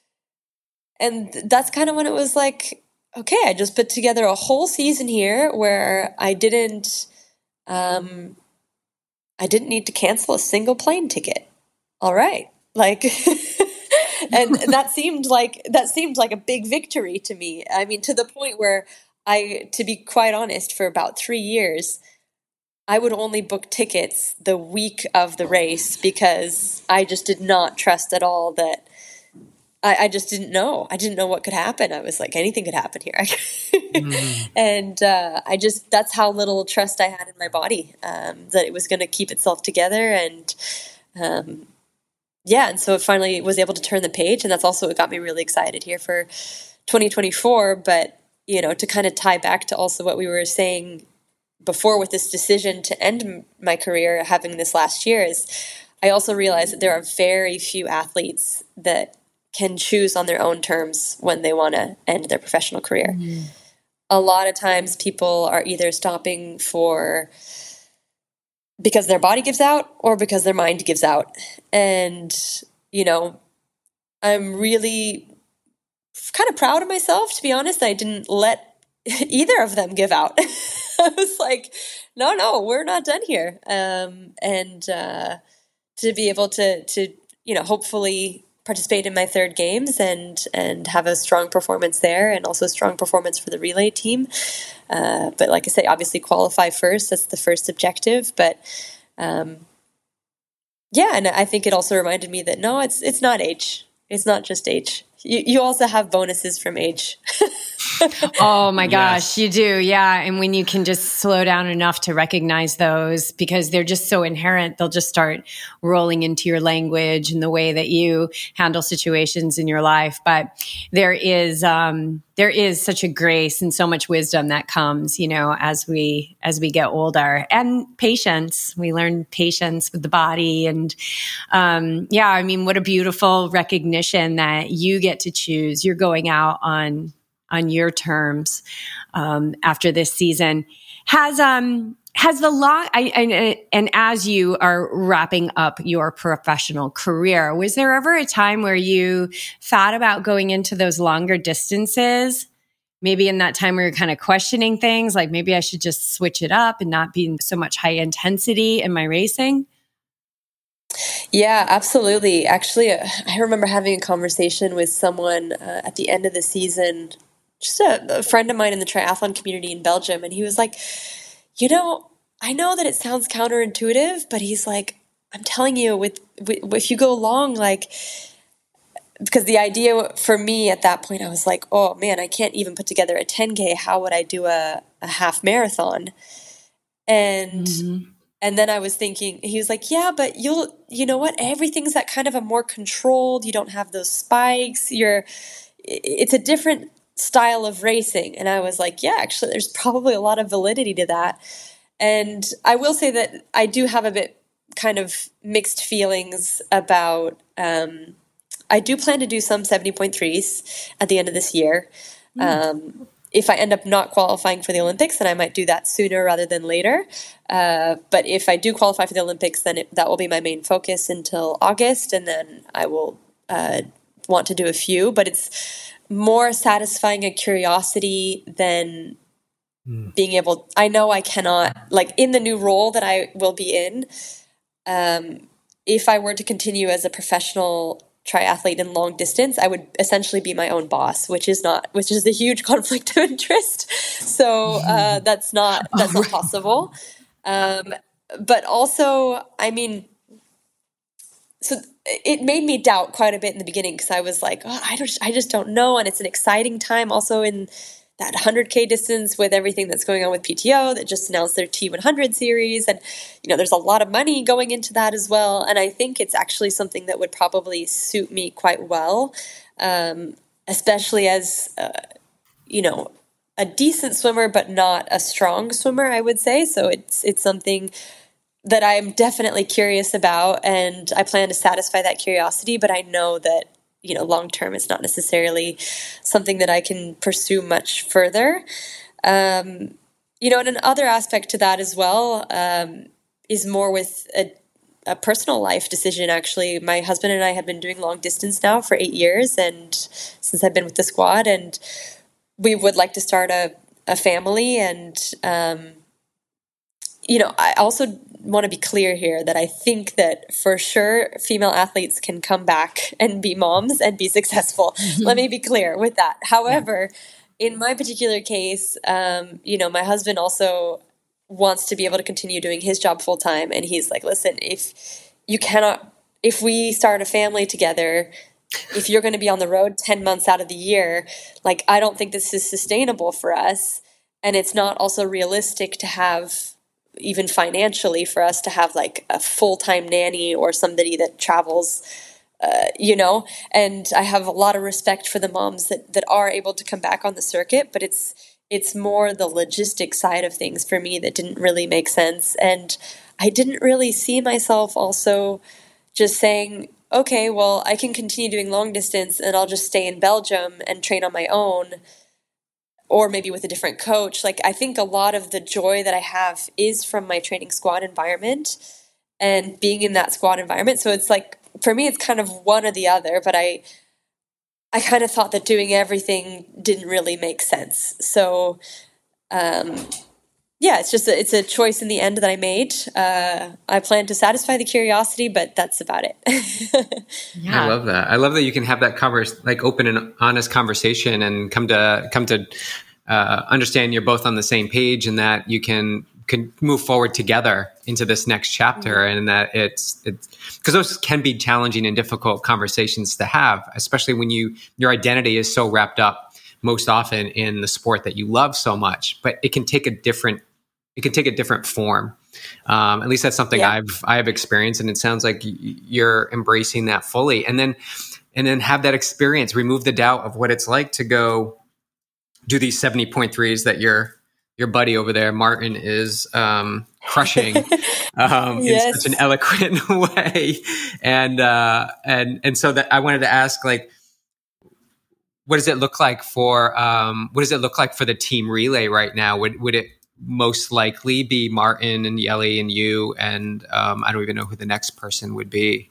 and that's kind of when it was like, okay, I just put together a whole season here where I didn't um, I didn't need to cancel a single plane ticket. All right. Like and that seemed like that seemed like a big victory to me. I mean, to the point where I, to be quite honest, for about three years, I would only book tickets the week of the race because I just did not trust at all that I, I just didn't know. I didn't know what could happen. I was like, anything could happen here. mm. And uh, I just, that's how little trust I had in my body, um, that it was going to keep itself together. And um, yeah, and so it finally was able to turn the page. And that's also what got me really excited here for twenty twenty-four. But, you know, to kind of tie back to also what we were saying before with this decision to end my career having this last year is I also realized that there are very few athletes that can choose on their own terms when they want to end their professional career. Mm-hmm. A lot of times people are either stopping for because their body gives out or because their mind gives out. And, you know, I'm really kind of proud of myself, to be honest. I didn't let either of them give out. I was like, no, no, we're not done here. Um, and uh, to be able to, to, you know, hopefully participate in my third games and, and have a strong performance there and also strong performance for the relay team. Uh, but like I say, obviously qualify first. That's the first objective. But um, yeah, and I think it also reminded me that no, it's it's not age. It's not just age. You you also have bonuses from age. Oh my Yes. gosh, you do. Yeah. And when you can just slow down enough to recognize those because they're just so inherent, they'll just start rolling into your language and the way that you handle situations in your life. But there is, um, there is such a grace and so much wisdom that comes, you know, as we, as we get older, and patience. We learn patience with the body. And, um, yeah, I mean, what a beautiful recognition that you get to choose. You're going out on, on your terms, um, after this season. Has, um, has the long, I, I, and as you are wrapping up your professional career, was there ever a time where you thought about going into those longer distances? Maybe in that time where you're kind of questioning things, like maybe I should just switch it up and not be so much high intensity in my racing? Yeah, absolutely. Actually, I remember having a conversation with someone uh, at the end of the season, just a, a friend of mine in the triathlon community in Belgium. And he was like, you know, I know that it sounds counterintuitive, but he's like, I'm telling you, with, with if you go long, like, because the idea for me at that point, I was like, oh man, I can't even put together a ten K. How would I do a, a half marathon? And mm-hmm. and then I was thinking, he was like, yeah, but you'll, you know what? Everything's that kind of a more controlled. You don't have those spikes. You're, it's a different style of racing. And I was like, yeah, actually, there's probably a lot of validity to that. And I will say that I do have a bit kind of mixed feelings about, um, I do plan to do some seventy point threes at the end of this year. Mm. Um, if I end up not qualifying for the Olympics, then I might do that sooner rather than later. Uh, but if I do qualify for the Olympics, then it, that will be my main focus until August. And then I will uh, want to do a few, but it's more satisfying a curiosity than mm. being able, I know I cannot, like in the new role that I will be in, um, if I were to continue as a professional triathlete in long distance, I would essentially be my own boss, which is not, which is a huge conflict of interest. So uh, that's not, that's not possible. Um, but also, I mean, so it made me doubt quite a bit in the beginning because I was like, oh, I don't, I just don't know. And it's an exciting time also in that one hundred K distance with everything that's going on with P T O that just announced their T one hundred series. And, you know, there's a lot of money going into that as well. And I think it's actually something that would probably suit me quite well, um, especially as, uh, you know, a decent swimmer, but not a strong swimmer, I would say. So it's it's something that I'm definitely curious about, and I plan to satisfy that curiosity. But I know that, you know, long term, it's not necessarily something that I can pursue much further. Um, you know, and another aspect to that as well um, is more with a, a personal life decision. Actually, my husband and I have been doing long distance now for eight years, and since I've been with the squad, and we would like to start a, a family. And, um, you know, I also want to be clear here that I think that for sure female athletes can come back and be moms and be successful. Mm-hmm. Let me be clear with that. However, yeah. in my particular case, um, you know, my husband also wants to be able to continue doing his job full time. And he's like, listen, if you cannot, if we start a family together, if you're going to be on the road ten months out of the year, like, I don't think this is sustainable for us. And it's not also realistic to have, even financially, for us to have like a full-time nanny or somebody that travels, uh, you know, and I have a lot of respect for the moms that, that are able to come back on the circuit, but it's, it's more the logistic side of things for me that didn't really make sense. And I didn't really see myself also just saying, okay, well, I can continue doing long distance and I'll just stay in Belgium and train on my own, or maybe with a different coach. Like, I think a lot of the joy that I have is from my training squad environment and being in that squad environment. So it's like, for me, it's kind of one or the other, but I, I kind of thought that doing everything didn't really make sense. So, um, yeah, it's just a, it's a choice in the end that I made. Uh, I plan to satisfy the curiosity, but that's about it. Yeah. I love that. I love that you can have that converse, like open and honest conversation, and come to come to uh, understand you're both on the same page, and that you can can move forward together into this next chapter, mm-hmm. and that it's it's because those can be challenging and difficult conversations to have, especially when you your identity is so wrapped up most often in the sport that you love so much. But it can take a different it can take a different form. Um, at least that's something yeah. I've I have experienced, and it sounds like you're embracing that fully. And then and then have that experience, remove the doubt of what it's like to go do these seventy point threes that your your buddy over there, Martin, is um, crushing um, yes. in such an eloquent way. And uh, and and so that I wanted to ask, like, what does it look like for um, what does it look like for the team relay right now? Would would it most likely be Martin and Yeli and you, and um, I don't even know who the next person would be?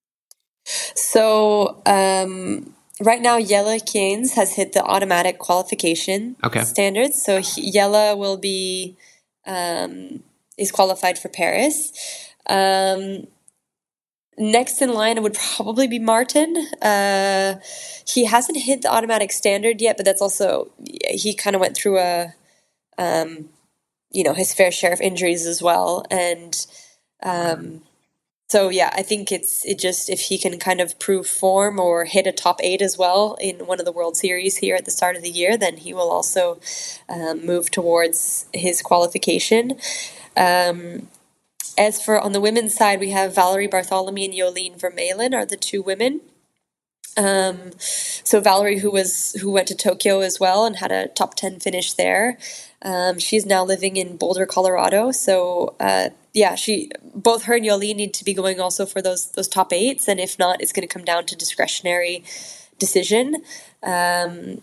So um, right now, Jelle Keynes has hit the automatic qualification okay. standards. So he, Jelle will be um, is qualified for Paris. Um, next in line would probably be Martin. Uh, he hasn't hit the automatic standard yet, but that's also he kind of went through a um, you know, his fair share of injuries as well. And, um, so yeah, I think it's, it just, if he can kind of prove form or hit a top eight as well in one of the World Series here at the start of the year, then he will also, um, move towards his qualification. Um, as for on the women's side, we have Valerie Bartholomew and Jolien Vermeulen are the two women. Um, so Valerie, who was, who went to Tokyo as well and had a top ten finish there. Um, she's now living in Boulder, Colorado. So, uh, yeah, she, both her and Jolien need to be going also for those, those top eights. And if not, it's going to come down to discretionary decision. Um,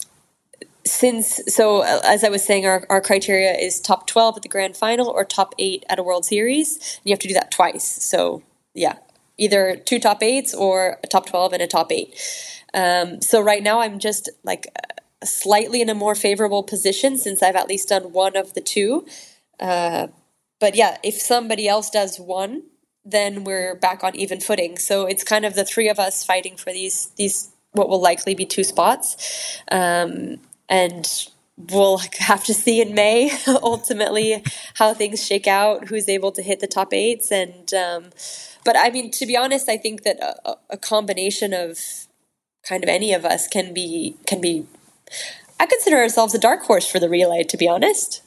since, so as I was saying, our, our criteria is top twelve at the grand final or top eight at a World Series. And you have to do that twice. So yeah, either two top eights or a top twelve and a top eight. Um, so right now I'm just like slightly in a more favorable position since I've at least done one of the two. Uh, but yeah, if somebody else does one, then we're back on even footing. So it's kind of the three of us fighting for these, these what will likely be two spots. Um, and we'll have to see in May, ultimately, how things shake out, who's able to hit the top eights. And um, but I mean, to be honest, I think that a, a combination of kind of any of us can be can be. I consider ourselves a dark horse for the relay, to be honest.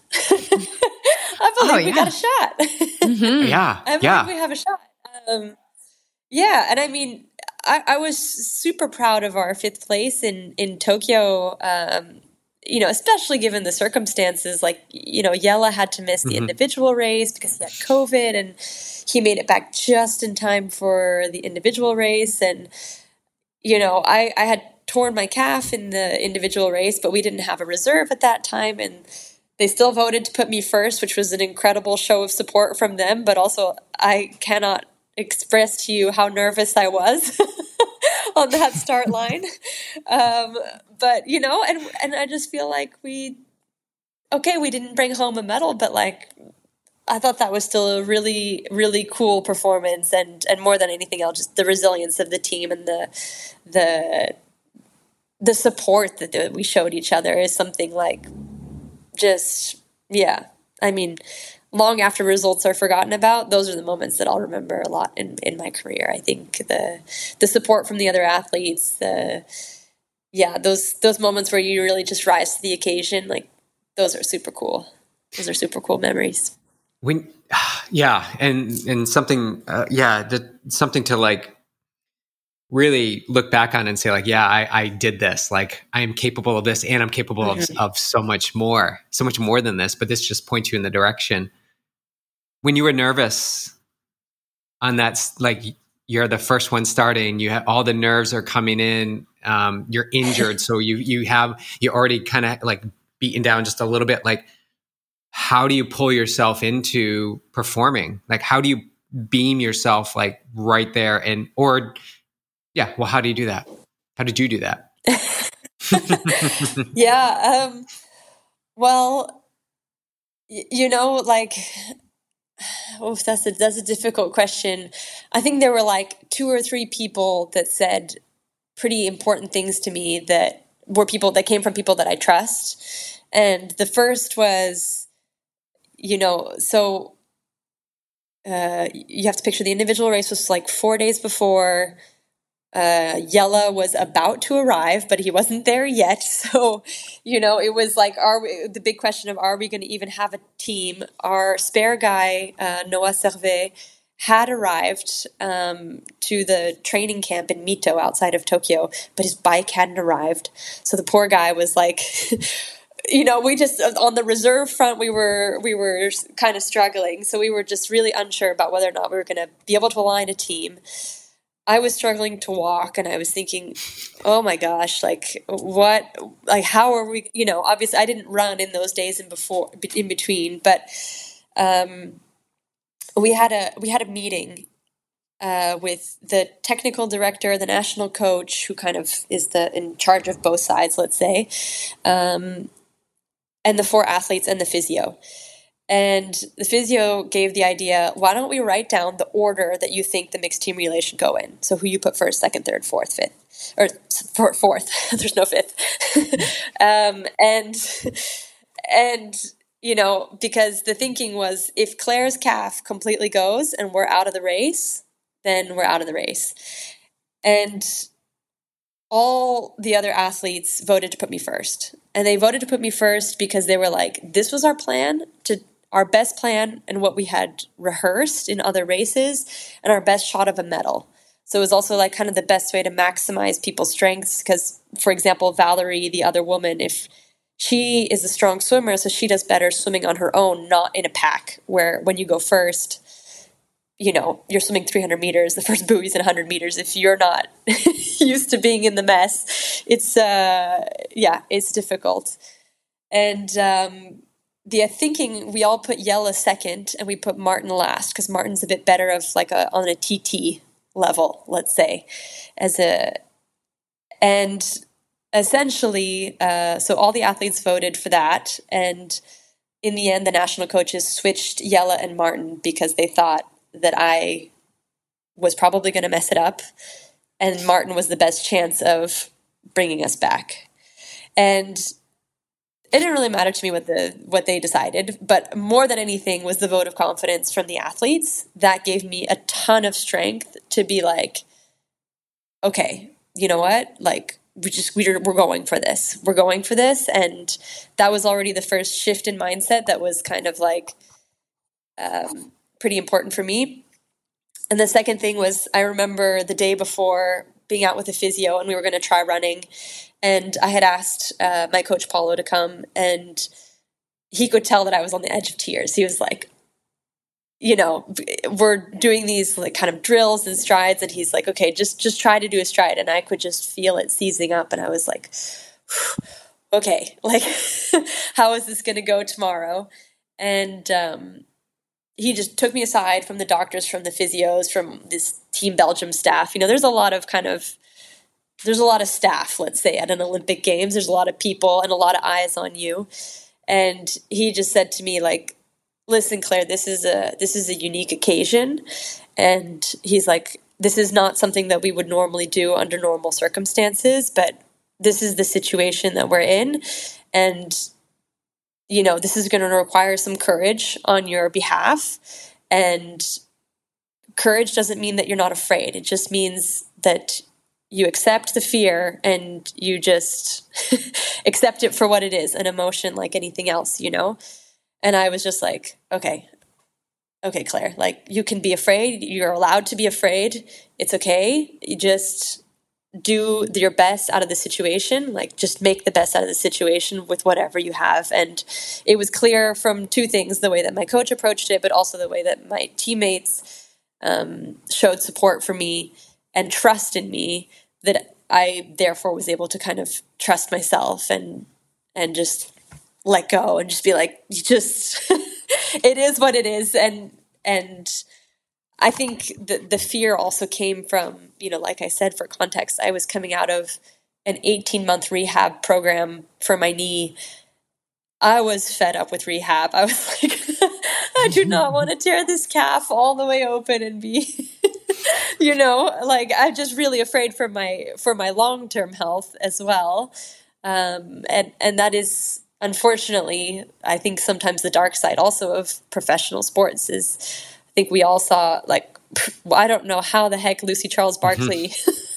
I believe oh, yeah. we got a shot. mm-hmm. Yeah, I believe yeah. we have a shot. Um, yeah, and I mean, I, I was super proud of our fifth place in in Tokyo. Um, you know, especially given the circumstances, like, you know, Jelle had to miss the mm-hmm. individual race because he had COVID, and he made it back just in time for the individual race. And, you know, I, I had torn my calf in the individual race, but we didn't have a reserve at that time. And they still voted to put me first, which was an incredible show of support from them. But also, I cannot express to you how nervous I was on that start line. Um, but, you know, and and I just feel like we, okay, we didn't bring home a medal, but like, I thought that was still a really, really cool performance. And, and more than anything else, just the resilience of the team and the, the, the support that we showed each other is something like just, yeah. I mean, long after results are forgotten about, those are the moments that I'll remember a lot in, in my career. I think the the support from the other athletes, the yeah, those those moments where you really just rise to the occasion, like those are super cool. Those are super cool memories. When, yeah, and and something, uh, yeah, the, something to like really look back on and say like, yeah, I, I did this. Like I am capable of this, and I'm capable mm-hmm. of of so much more, so much more than this. But this just points you in the direction. When you were nervous on that, like you're the first one starting, you have all the nerves are coming in, um, you're injured. So you, you have, you're already kind of like beaten down just a little bit. Like, how do you pull yourself into performing? Like, how do you beam yourself like right there? And, or yeah, well, how do you do that? How did you do that? yeah. Um, well, y- you know, like, Oh, that's a that's a difficult question. I think there were like two or three people that said pretty important things to me that were people that came from people that I trust. And the first was, you know, so uh, you have to picture the individual race was like four days before. Uh, Jelle was about to arrive, but he wasn't there yet. So, you know, it was like, are we, the big question of, are we going to even have a team? Our spare guy, uh, Noah Servet, had arrived um, to the training camp in Mito outside of Tokyo, but his bike hadn't arrived. So the poor guy was like, you know, we just, on the reserve front, we were, we were kind of struggling. So we were just really unsure about whether or not we were going to be able to align a team. I was struggling to walk, and I was thinking, oh my gosh, like what, like how are we, you know, obviously I didn't run in those days in before, in between, but um, we had a, we had a meeting uh, with the technical director, the national coach, who kind of is the, in charge of both sides, let's say, um, and the four athletes and the physio. And the physio gave the idea, why don't we write down the order that you think the mixed team relay should go in? So who you put first, second, third, fourth, fifth, or fourth, there's no fifth. um, and, and, you know, because the thinking was if Claire's calf completely goes and we're out of the race, then we're out of the race. And all the other athletes voted to put me first. And they voted to put me first because they were like, this was our plan to our best plan and what we had rehearsed in other races and our best shot of a medal. So it was also like kind of the best way to maximize people's strengths because, for example, Valerie, the other woman, if she is a strong swimmer, so she does better swimming on her own, not in a pack, where when you go first, you know, you're swimming three hundred meters, the first buoy's in one hundred meters. If you're not used to being in the mess, it's, uh, yeah, it's difficult. And, um, the thinking, we all put Jelle second and we put Martin last because Martin's a bit better of like a on a T T level, let's say, as a and essentially, uh, so all the athletes voted for that, and in the end, the national coaches switched Jelle and Martin because they thought that I was probably going to mess it up, and Martin was the best chance of bringing us back, and it didn't really matter to me what the what they decided, but more than anything was the vote of confidence from the athletes. That gave me a ton of strength to be like, okay, you know what? Like, we just, we're, we're going for this. We're going for this. And that was already the first shift in mindset that was kind of like um, pretty important for me. And the second thing was, I remember the day before being out with a physio and we were going to try running. And I had asked uh, my coach Paulo to come, and he could tell that I was on the edge of tears. He was like, you know, we're doing these like kind of drills and strides, and he's like, okay, just just try to do a stride. And I could just feel it seizing up, and I was like, okay, like how is this going to go tomorrow? And um, he just took me aside from the doctors, from the physios, from this Team Belgium staff. You know, there's a lot of kind of there's a lot of staff, let's say, at an Olympic Games. There's a lot of people and a lot of eyes on you. And he just said to me, like, listen, Claire, this is a this is a unique occasion. And he's like, this is not something that we would normally do under normal circumstances, but this is the situation that we're in. And, you know, this is going to require some courage on your behalf. And courage doesn't mean that you're not afraid. It just means that you accept the fear and you just accept it for what it is, an emotion like anything else, you know? And I was just like, okay, okay, Claire, like you can be afraid. You're allowed to be afraid. It's okay. You just do your best out of the situation. Like just make the best out of the situation with whatever you have. And it was clear from two things, the way that my coach approached it, but also the way that my teammates um, showed support for me and trust in me, that I therefore was able to kind of trust myself and and just let go and just be like, you just it is what it is. And and I think the the fear also came from, you know, like I said, for context, I was coming out of an eighteen month rehab program for my knee. I was fed up with rehab. I was like, I do not want to tear this calf all the way open and be, you know, like I'm just really afraid for my for my long-term health as well. Um, and and that is, unfortunately, I think sometimes the dark side also of professional sports is, I think we all saw, like, I don't know how the heck Lucy Charles Barkley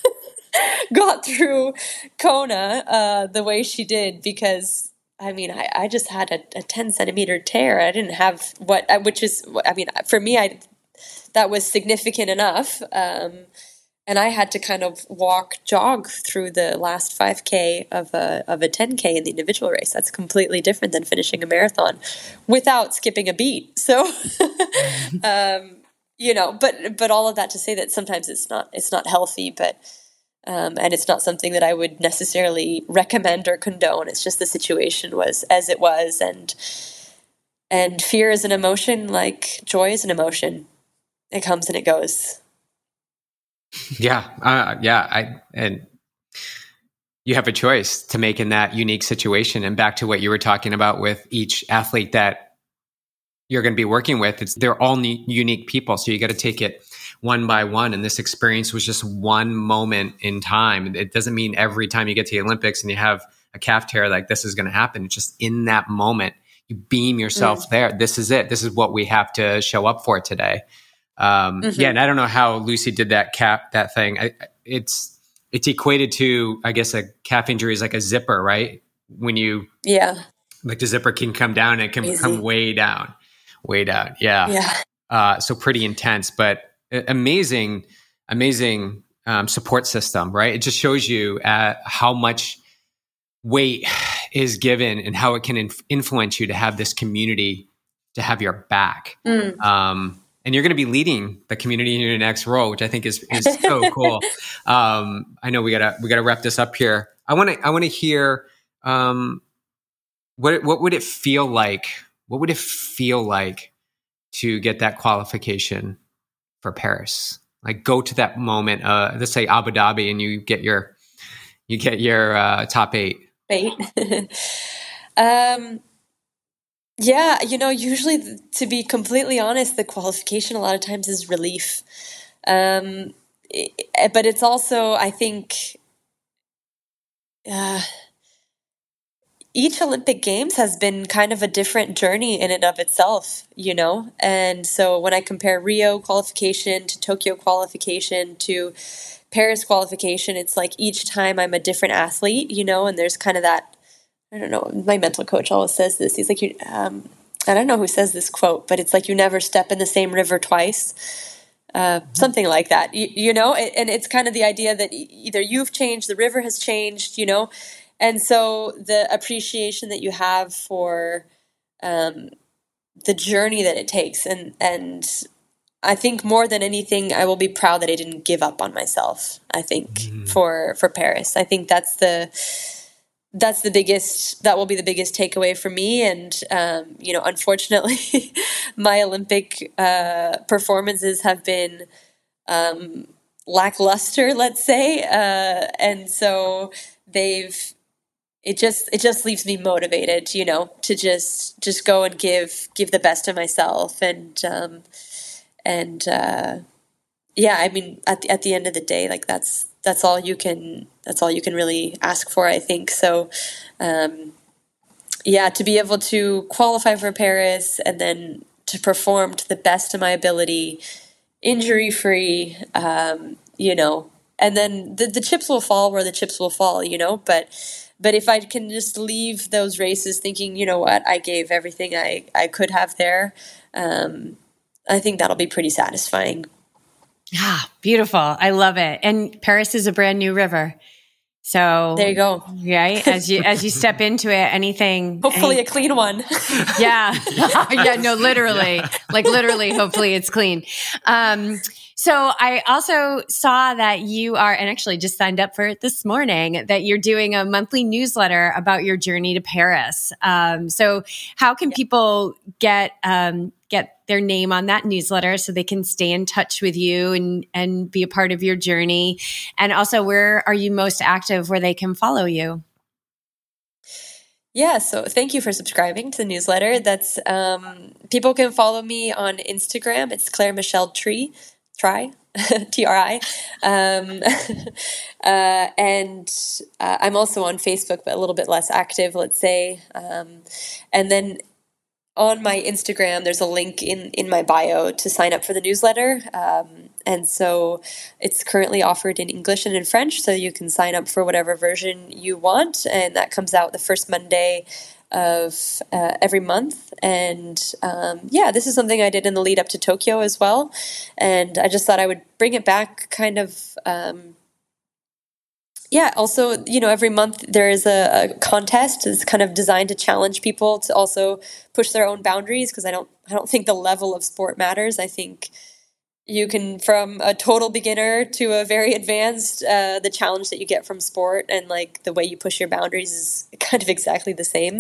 got through Kona uh, the way she did, because I mean, I, I just had a, a ten centimeter tear. I didn't have what, which is, I mean, for me, I that was significant enough. Um, and I had to kind of walk, jog through the last five K of a of a ten K in the individual race. That's completely different than finishing a marathon without skipping a beat. So, um, you know, but but all of that to say that sometimes it's not it's not healthy, but. Um, and it's not something that I would necessarily recommend or condone. It's just the situation was as it was, and and fear is an emotion, like joy is an emotion. It comes and it goes. Yeah, uh, yeah, I and you have a choice to make in that unique situation. And back to what you were talking about with each athlete that you're going to be working with, it's they're all ne- unique people, so you got to take it one by one. And this experience was just one moment in time. It doesn't mean every time you get to the Olympics and you have a calf tear, like this is going to happen. It's just in that moment, you beam yourself mm. there. This is it. This is what we have to show up for today. Um, mm-hmm. Yeah. And I don't know how Lucy did that cap, that thing. I, it's, it's equated to, I guess, a calf injury is like a zipper, right? When you, yeah, like the zipper can come down and it can Easy. come way down, way down. Yeah. Yeah. Uh, so pretty intense, but amazing, amazing um, support system, right? It just shows you uh, how much weight is given and how it can inf- influence you to have this community to have your back. Mm. Um, and you're going to be leading the community in your next role, which I think is is so cool. Um, I know we gotta we gotta wrap this up here. I want to I want to hear um, what what would it feel like? What would it feel like to get that qualification for Paris? Like go to that moment, uh, let's say Abu Dhabi, and you get your, you get your uh, top eight. Eight. um, yeah, you know, usually, to be completely honest, the qualification a lot of times is relief. Um, it, but it's also, I think, uh, each Olympic Games has been kind of a different journey in and of itself, you know? And so when I compare Rio qualification to Tokyo qualification to Paris qualification, it's like each time I'm a different athlete, you know? And there's kind of that, I don't know, my mental coach always says this. He's like, you, um, I don't know who says this quote, but it's like you never step in the same river twice. uh, something like that, you, you know, and, and it's kind of the idea that either you've changed, the river has changed, you know, and so the appreciation that you have for um, the journey that it takes. And, and I think more than anything, I will be proud that I didn't give up on myself, I think, mm. for, for Paris. I think that's the, that's the biggest, that will be the biggest takeaway for me. And, um, you know, unfortunately, my Olympic uh, performances have been um, lackluster, let's say. Uh, and so they've, it just, it just leaves me motivated, you know, to just, just go and give, give the best of myself. And, um, and, uh, yeah, I mean, at the, at the end of the day, like that's, that's all you can, that's all you can really ask for, I think. So, um, yeah, to be able to qualify for Paris and then to perform to the best of my ability, injury free, um, you know, and then the, the chips will fall where the chips will fall, you know, but, but if I can just leave those races thinking, you know what, I gave everything I, I could have there, um, I think that'll be pretty satisfying. Ah, beautiful. I love it. And Paris is a brand new river. So there you go. Right. As you, as you step into it, anything, hopefully any, a clean one. yeah. Yeah. No, literally, yeah. Like literally, hopefully it's clean. Um, so I also saw that you are, and actually just signed up for it this morning, that you're doing a monthly newsletter about your journey to Paris. Um, so how can yeah. people get, um, get their name on that newsletter so they can stay in touch with you and, and be a part of your journey? And also, where are you most active where they can follow you? Yeah, so thank you for subscribing to the newsletter. That's um, people can follow me on Instagram. It's Claire Michelle Tree, Try, T R I. Um, uh, and uh, I'm also on Facebook, but a little bit less active, let's say. Um, and then on my Instagram, there's a link in, in my bio to sign up for the newsletter. Um, and so it's currently offered in English and in French, so you can sign up for whatever version you want. And that comes out the first Monday of uh, every month. And um, yeah, this is something I did in the lead up to Tokyo as well. And I just thought I would bring it back kind of... Um, Yeah. Also, you know, every month there is a, a contest. It's kind of designed to challenge people to also push their own boundaries, because I don't, I don't think the level of sport matters. I think you can, from a total beginner to a very advanced, uh, the challenge that you get from sport and like the way you push your boundaries is kind of exactly the same.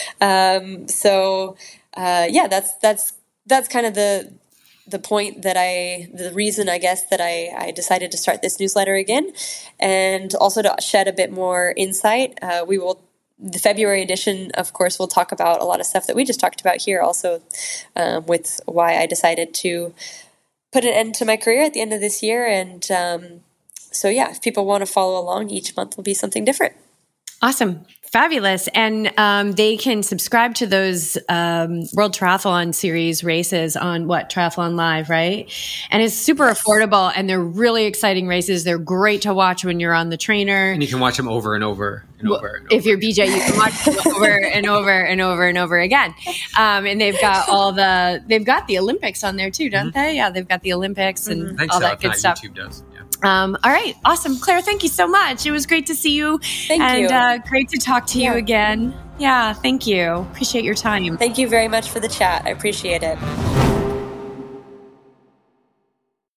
Um, so, uh, yeah, that's that's that's kind of the. the point that I, the reason I guess that I, I decided to start this newsletter again, and also to shed a bit more insight. Uh, we will, the February edition, of course, we'll talk about a lot of stuff that we just talked about here also, um, with why I decided to put an end to my career at the end of this year. And um, so, yeah, if people want to follow along, each month will be something different. Awesome. Fabulous. And um, they can subscribe to those um, World Triathlon Series races on what? Triathlon Live, right? And it's super yes. affordable, and they're really exciting races. They're great to watch when you're on the trainer. And you can watch them over and over and well, over and over. If you're B J, you can watch them over and over and over and over again. Um, and they've got all the, they've got the Olympics on there too, don't mm-hmm. they? Yeah, they've got the Olympics and mm-hmm. all so, that good stuff. YouTube does. Yeah. Um, all right. Awesome. Claire, thank you so much. It was great to see you. Thank and, you. And uh, great to talk to yeah. you again. Yeah. Thank you. Appreciate your time. Thank you very much for the chat. I appreciate it.